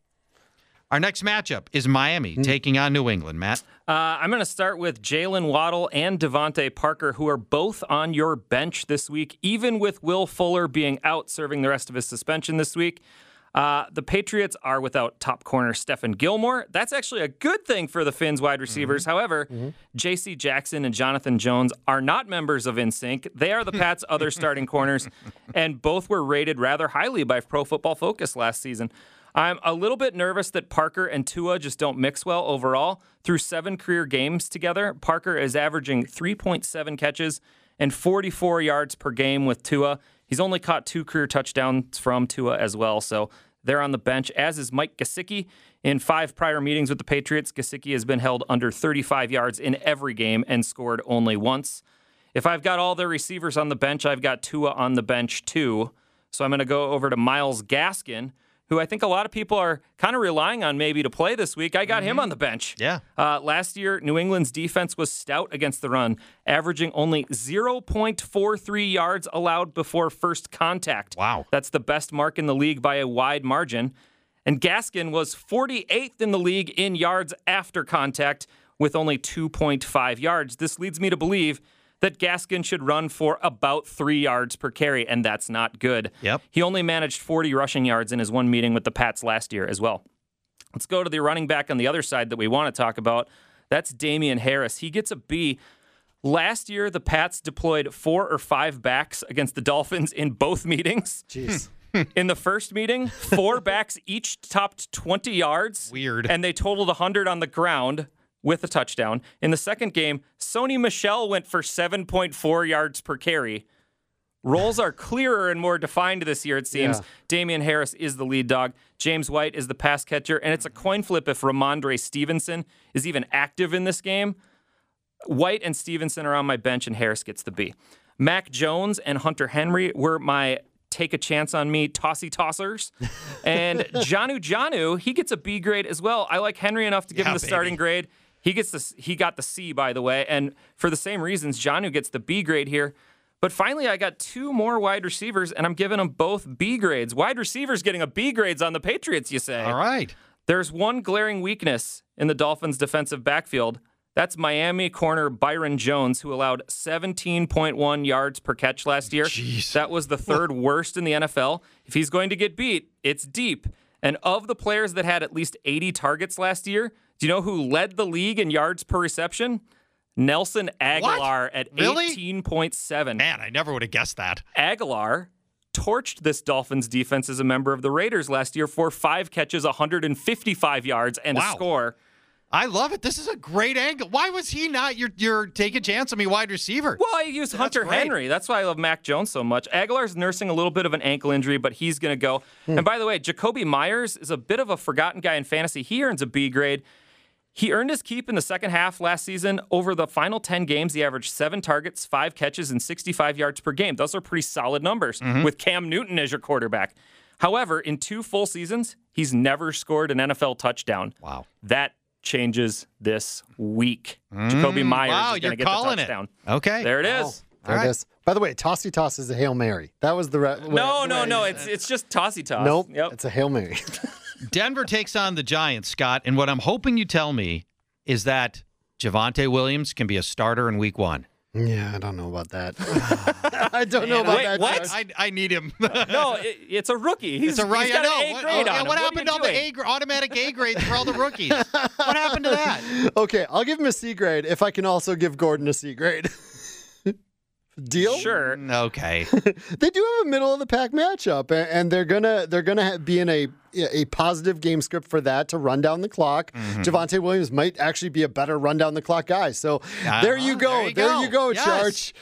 Our next matchup is Miami taking on New England. Matt? I'm going to start with Jalen Waddle and Devontae Parker, who are both on your bench this week, even with Will Fuller being out serving the rest of his suspension this week. The Patriots are without top corner Stephen Gilmore. That's actually a good thing for the Finns wide receivers. However, J.C. Jackson and Jonathan Jones are not members of InSync. They are the Pats' other starting corners, and both were rated rather highly by Pro Football Focus last season. I'm a little bit nervous that Parker and Tua just don't mix well overall. Through 7 career games together, Parker is averaging 3.7 catches and 44 yards per game with Tua. He's only caught 2 career touchdowns from Tua as well, so They're on the bench, as is Mike Gesicki. In 5 prior meetings with the Patriots, Gesicki has been held under 35 yards in every game and scored only once. If I've got all their receivers on the bench, I've got Tua on the bench too. So I'm going to go over to Myles Gaskin, who I think a lot of people are kind of relying on maybe to play this week. I got him on the bench. Yeah. Last year, New England's defense was stout against the run, averaging only 0.43 yards allowed before first contact. Wow. That's the best mark in the league by a wide margin. And Gaskin was 48th in the league in yards after contact with only 2.5 yards. This leads me to believe that Gaskin should run for about 3 yards per carry, and that's not good. Yep. He only managed 40 rushing yards in his one meeting with the Pats last year as well. Let's go to the running back on the other side that we want to talk about. That's Damian Harris. He gets a B. Last year, the Pats deployed 4 or 5 backs against the Dolphins in both meetings. Jeez. In the first meeting, 4 backs each topped 20 yards. Weird. And they totaled 100 on the ground with a touchdown. In the second game, Sony Michel went for 7.4 yards per carry. Roles are clearer and more defined this year, it seems. Yeah. Damian Harris is the lead dog. James White is the pass catcher. And it's a coin flip if Ramondre Stevenson is even active in this game. White and Stevenson are on my bench, and Harris gets the B. Mac Jones and Hunter Henry were my take a chance on me tossers. And Jonnu, he gets a B grade as well. I like Henry enough to give him the starting grade. He got the C, by the way. And for the same reasons, Jonnu gets the B grade here. But finally, I got 2 more wide receivers, and I'm giving them both B grades. Wide receivers getting a B grades on the Patriots, you say? All right. There's one glaring weakness in the Dolphins' defensive backfield. That's Miami corner Byron Jones, who allowed 17.1 yards per catch last year. Jeez. That was the 3rd worst in the NFL. If he's going to get beat, it's deep. And of the players that had at least 80 targets last year, do you know who led the league in yards per reception? Nelson Aguilar at Really? 18.7. Man, I never would have guessed that. Aguilar torched this Dolphins defense as a member of the Raiders last year for 5 catches, 155 yards, and a Wow. score. I love it. This is a great angle. Why was he not your take a chance on me wide receiver? Well, I use Hunter great. Henry. That's why I love Mac Jones so much. Aguilar's nursing a little bit of an ankle injury, but he's going to go. And by the way, Jacoby Myers is a bit of a forgotten guy in fantasy. He earns a B grade. He earned his keep in the second half last season. Over the final 10 games, he averaged 7 targets, 5 catches, and 65 yards per game. Those are pretty solid numbers with Cam Newton as your quarterback. However, in 2 full seasons, he's never scored an NFL touchdown. Wow. That changes this week. Jacoby Myers Wow, is going you're to get calling the it. touchdown. Okay. There it is. There right. it is. By the way, Tossy Toss is a Hail Mary. That was the No. It's just tossy toss. Nope. Yep. It's a Hail Mary. Denver takes on the Giants, Scott, and what I'm hoping you tell me is that Javonte Williams can be a starter in week 1. Yeah, I don't know about that. I don't know about wait, that. what? Josh. I need him. No, it's a rookie. He's It's a right. he's got I know. an A grade on him. What are happened you to all the doing? automatic A grades for all the rookies? What happened to that? Okay, I'll give him a C grade if I can also give Gordon a C grade. Deal? Sure. Okay. They do have a middle of the pack matchup, and they're gonna be in a positive game script for that to run down the clock. Javonte Williams might actually be a better run down the clock guy. So there you go. there you go. Yes. Charge.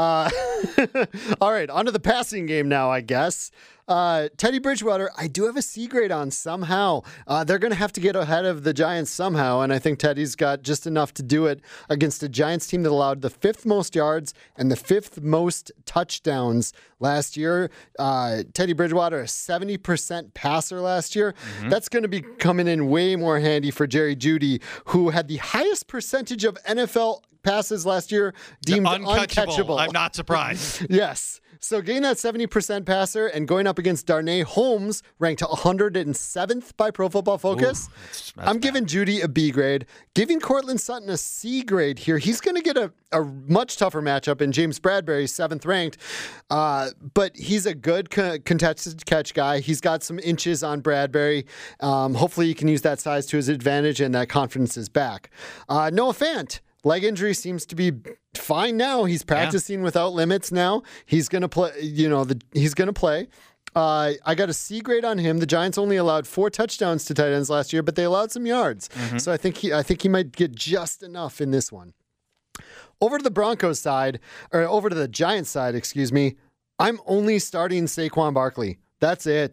All right, on to the passing game now, I guess. Teddy Bridgewater, I do have a C grade on somehow. They're going to have to get ahead of the Giants somehow, and I think Teddy's got just enough to do it against a Giants team that allowed the 5th most yards and the 5th most touchdowns last year. Teddy Bridgewater, a 70% passer last year. That's going to be coming in way more handy for Jerry Jeudy, who had the highest percentage of NFL passes last year deemed uncatchable. I'm not surprised. Yes. So getting that 70% passer and going up against Darnay Holmes, ranked 107th by Pro Football Focus. That's I'm giving Jeudy a B grade. Giving Cortland Sutton a C grade here. He's going to get a much tougher matchup in James Bradbury, 7th ranked. But he's a good contested catch guy. He's got some inches on Bradbury. Hopefully he can use that size to his advantage and that confidence is back. Noah Fant. Leg injury seems to be fine now. He's practicing without limits now. He's going to play, he's going to play. I got a C grade on him. The Giants only allowed 4 touchdowns to tight ends last year, but they allowed some yards. So I think he might get just enough in this one. Over to the Broncos side, or over to the Giants side, excuse me. I'm only starting Saquon Barkley. That's it.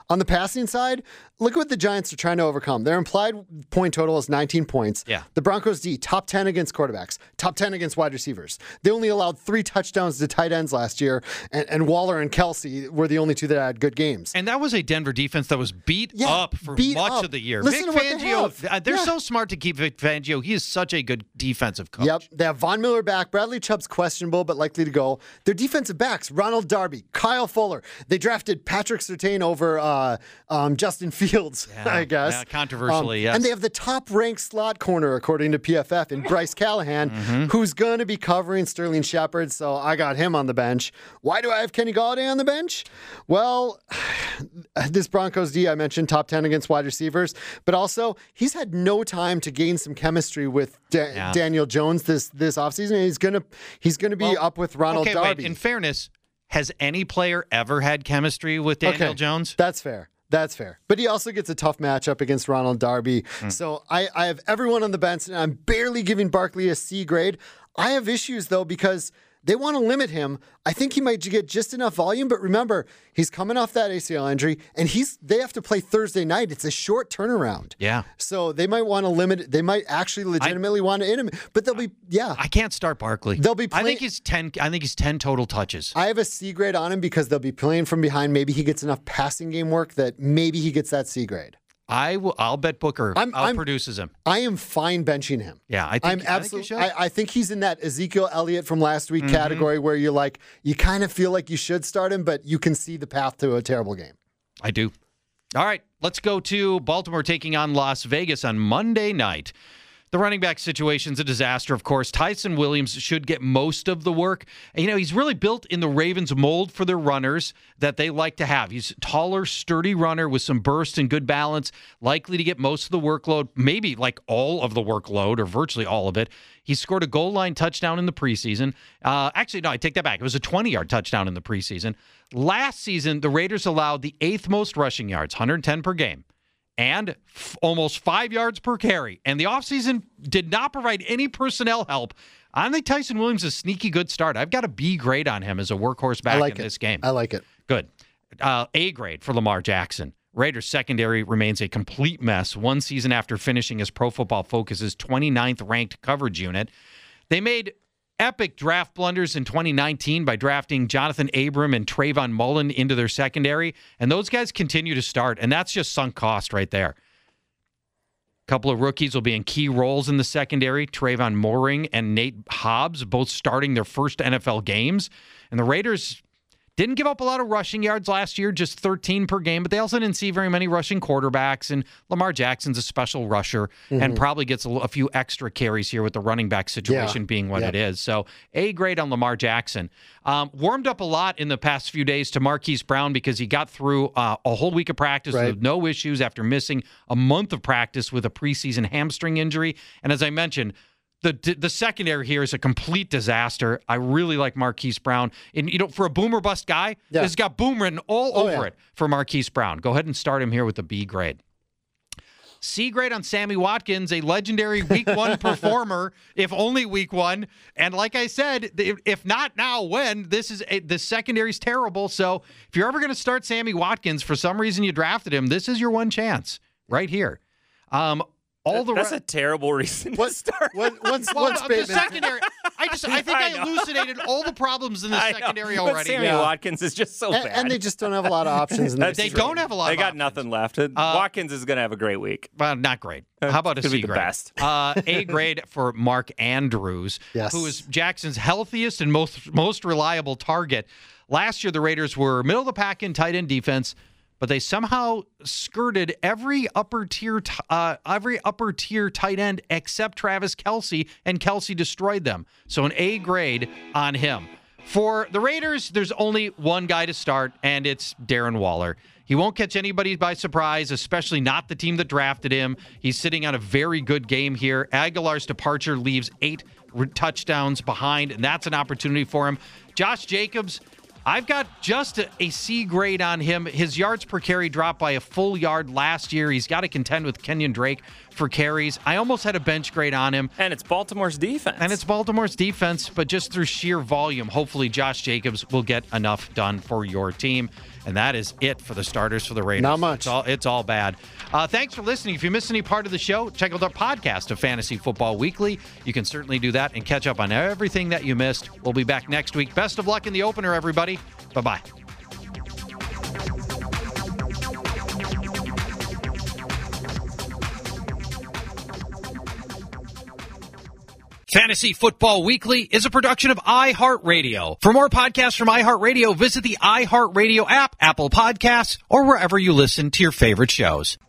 On the passing side, look at what the Giants are trying to overcome. Their implied point total is 19 points. Yeah. The Broncos D, top 10 against quarterbacks, top 10 against wide receivers. They only allowed 3 touchdowns to tight ends last year, and Waller and Kelsey were the only two that had good games. And that was a Denver defense that was beat up for much of the year. Listen Vic to what they Fangio, have. they're so smart to keep Vic Fangio. He is such a good defensive coach. Yep. They have Von Miller back. Bradley Chubb's questionable, but likely to go. Their defensive backs, Ronald Darby, Kyle Fuller. They drafted Patrick Surtain over Justin Fields, I guess. Yeah, controversially, yes. And they have the top-ranked slot corner, according to PFF, in Bryce Callahan, who's going to be covering Sterling Shepard, so I got him on the bench. Why do I have Kenny Golladay on the bench? Well, this Broncos D, I mentioned, top 10 against wide receivers, but also he's had no time to gain some chemistry with Daniel Jones this offseason. He's gonna be up with Ronald Darby. Wait, in fairness, has any player ever had chemistry with Daniel Jones? That's fair. But he also gets a tough matchup against Ronald Darby. So I have everyone on the bench, and I'm barely giving Barkley a C grade. I have issues, though, because they want to limit him. I think he might get just enough volume, but remember, he's coming off that ACL injury, and they have to play Thursday night. It's a short turnaround. Yeah. So they might want to limit it. They might actually legitimately want to him, but they'll be, I can't start Barkley. They'll be playing. I think he's 10 total touches. I have a C grade on him because they'll be playing from behind. Maybe he gets enough passing game work that maybe he gets that C grade. I'll bet Booker outproduces him. I am fine benching him. Yeah, I think he's in that Ezekiel Elliott from last week category where you're like, you kind of feel like you should start him, but you can see the path to a terrible game. I do. All right, let's go to Baltimore taking on Las Vegas on Monday night. The running back situation's a disaster, of course. Tyson Williams should get most of the work. And, he's really built in the Ravens mold for their runners that they like to have. He's a taller, sturdy runner with some burst and good balance, likely to get most of the workload, maybe like all of the workload or virtually all of it. He scored a goal line touchdown in the preseason. Actually, no, I take that back. It was a 20-yard touchdown in the preseason. Last season, the Raiders allowed the 8th most rushing yards, 110 per game. And almost 5 yards per carry. And the offseason did not provide any personnel help. I think Tyson Williams is a sneaky good start. I've got a B grade on him as a workhorse back in this game. I like it. Good. A grade for Lamar Jackson. Raiders secondary remains a complete mess. One season after finishing as Pro Football Focus's 29th ranked coverage unit. They made epic draft blunders in 2019 by drafting Jonathan Abram and Trayvon Mullen into their secondary, and those guys continue to start, and that's just sunk cost right there. A couple of rookies will be in key roles in the secondary, Trayvon Mooring and Nate Hobbs, both starting their first NFL games, and the Raiders didn't give up a lot of rushing yards last year, just 13 per game, but they also didn't see very many rushing quarterbacks, and Lamar Jackson's a special rusher and probably gets a few extra carries here with the running back situation being what it is. So A grade on Lamar Jackson. Warmed up a lot in the past few days to Marquise Brown because he got through a whole week of practice with no issues after missing a month of practice with a preseason hamstring injury. And as I mentioned, the secondary here is a complete disaster. I really like Marquise Brown. And, for a boomer bust guy, it's got boom written all over it for Marquise Brown. Go ahead and start him here with a B grade. C grade on Sammy Watkins, a legendary week 1 performer, if only week 1. And like I said, if not now, when? The secondary's terrible. So if you're ever going to start Sammy Watkins, for some reason you drafted him, this is your one chance right here. That's a terrible reason to start. The secondary. I think I elucidated all the problems in the secondary already. But Sammy Watkins is just so bad. And they just don't have a lot of options. They don't have a lot. They got nothing left. Watkins is going to have a great week. Not great. How about a C grade? Best. A grade for Mark Andrews, who is Jackson's healthiest and most reliable target. Last year, the Raiders were middle of the pack in tight end defense, but they somehow skirted every upper tier tight end except Travis Kelce, and Kelce destroyed them. So an A grade on him. For the Raiders, there's only one guy to start, and it's Darren Waller. He won't catch anybody by surprise, especially not the team that drafted him. He's sitting on a very good game here. Aguilar's departure leaves 8 touchdowns behind, and that's an opportunity for him. Josh Jacobs, I've got just a C grade on him. His yards per carry dropped by a full yard last year. He's got to contend with Kenyon Drake for carries. I almost had a bench grade on him. And it's Baltimore's defense. But just through sheer volume, hopefully Josh Jacobs will get enough done for your team. And that is it for the starters for the Raiders. Not much. It's all bad. Thanks for listening. If you missed any part of the show, check out our podcast of Fantasy Football Weekly. You can certainly do that and catch up on everything that you missed. We'll be back next week. Best of luck in the opener, everybody. Bye-bye. Fantasy Football Weekly is a production of iHeartRadio. For more podcasts from iHeartRadio, visit the iHeartRadio app, Apple Podcasts, or wherever you listen to your favorite shows.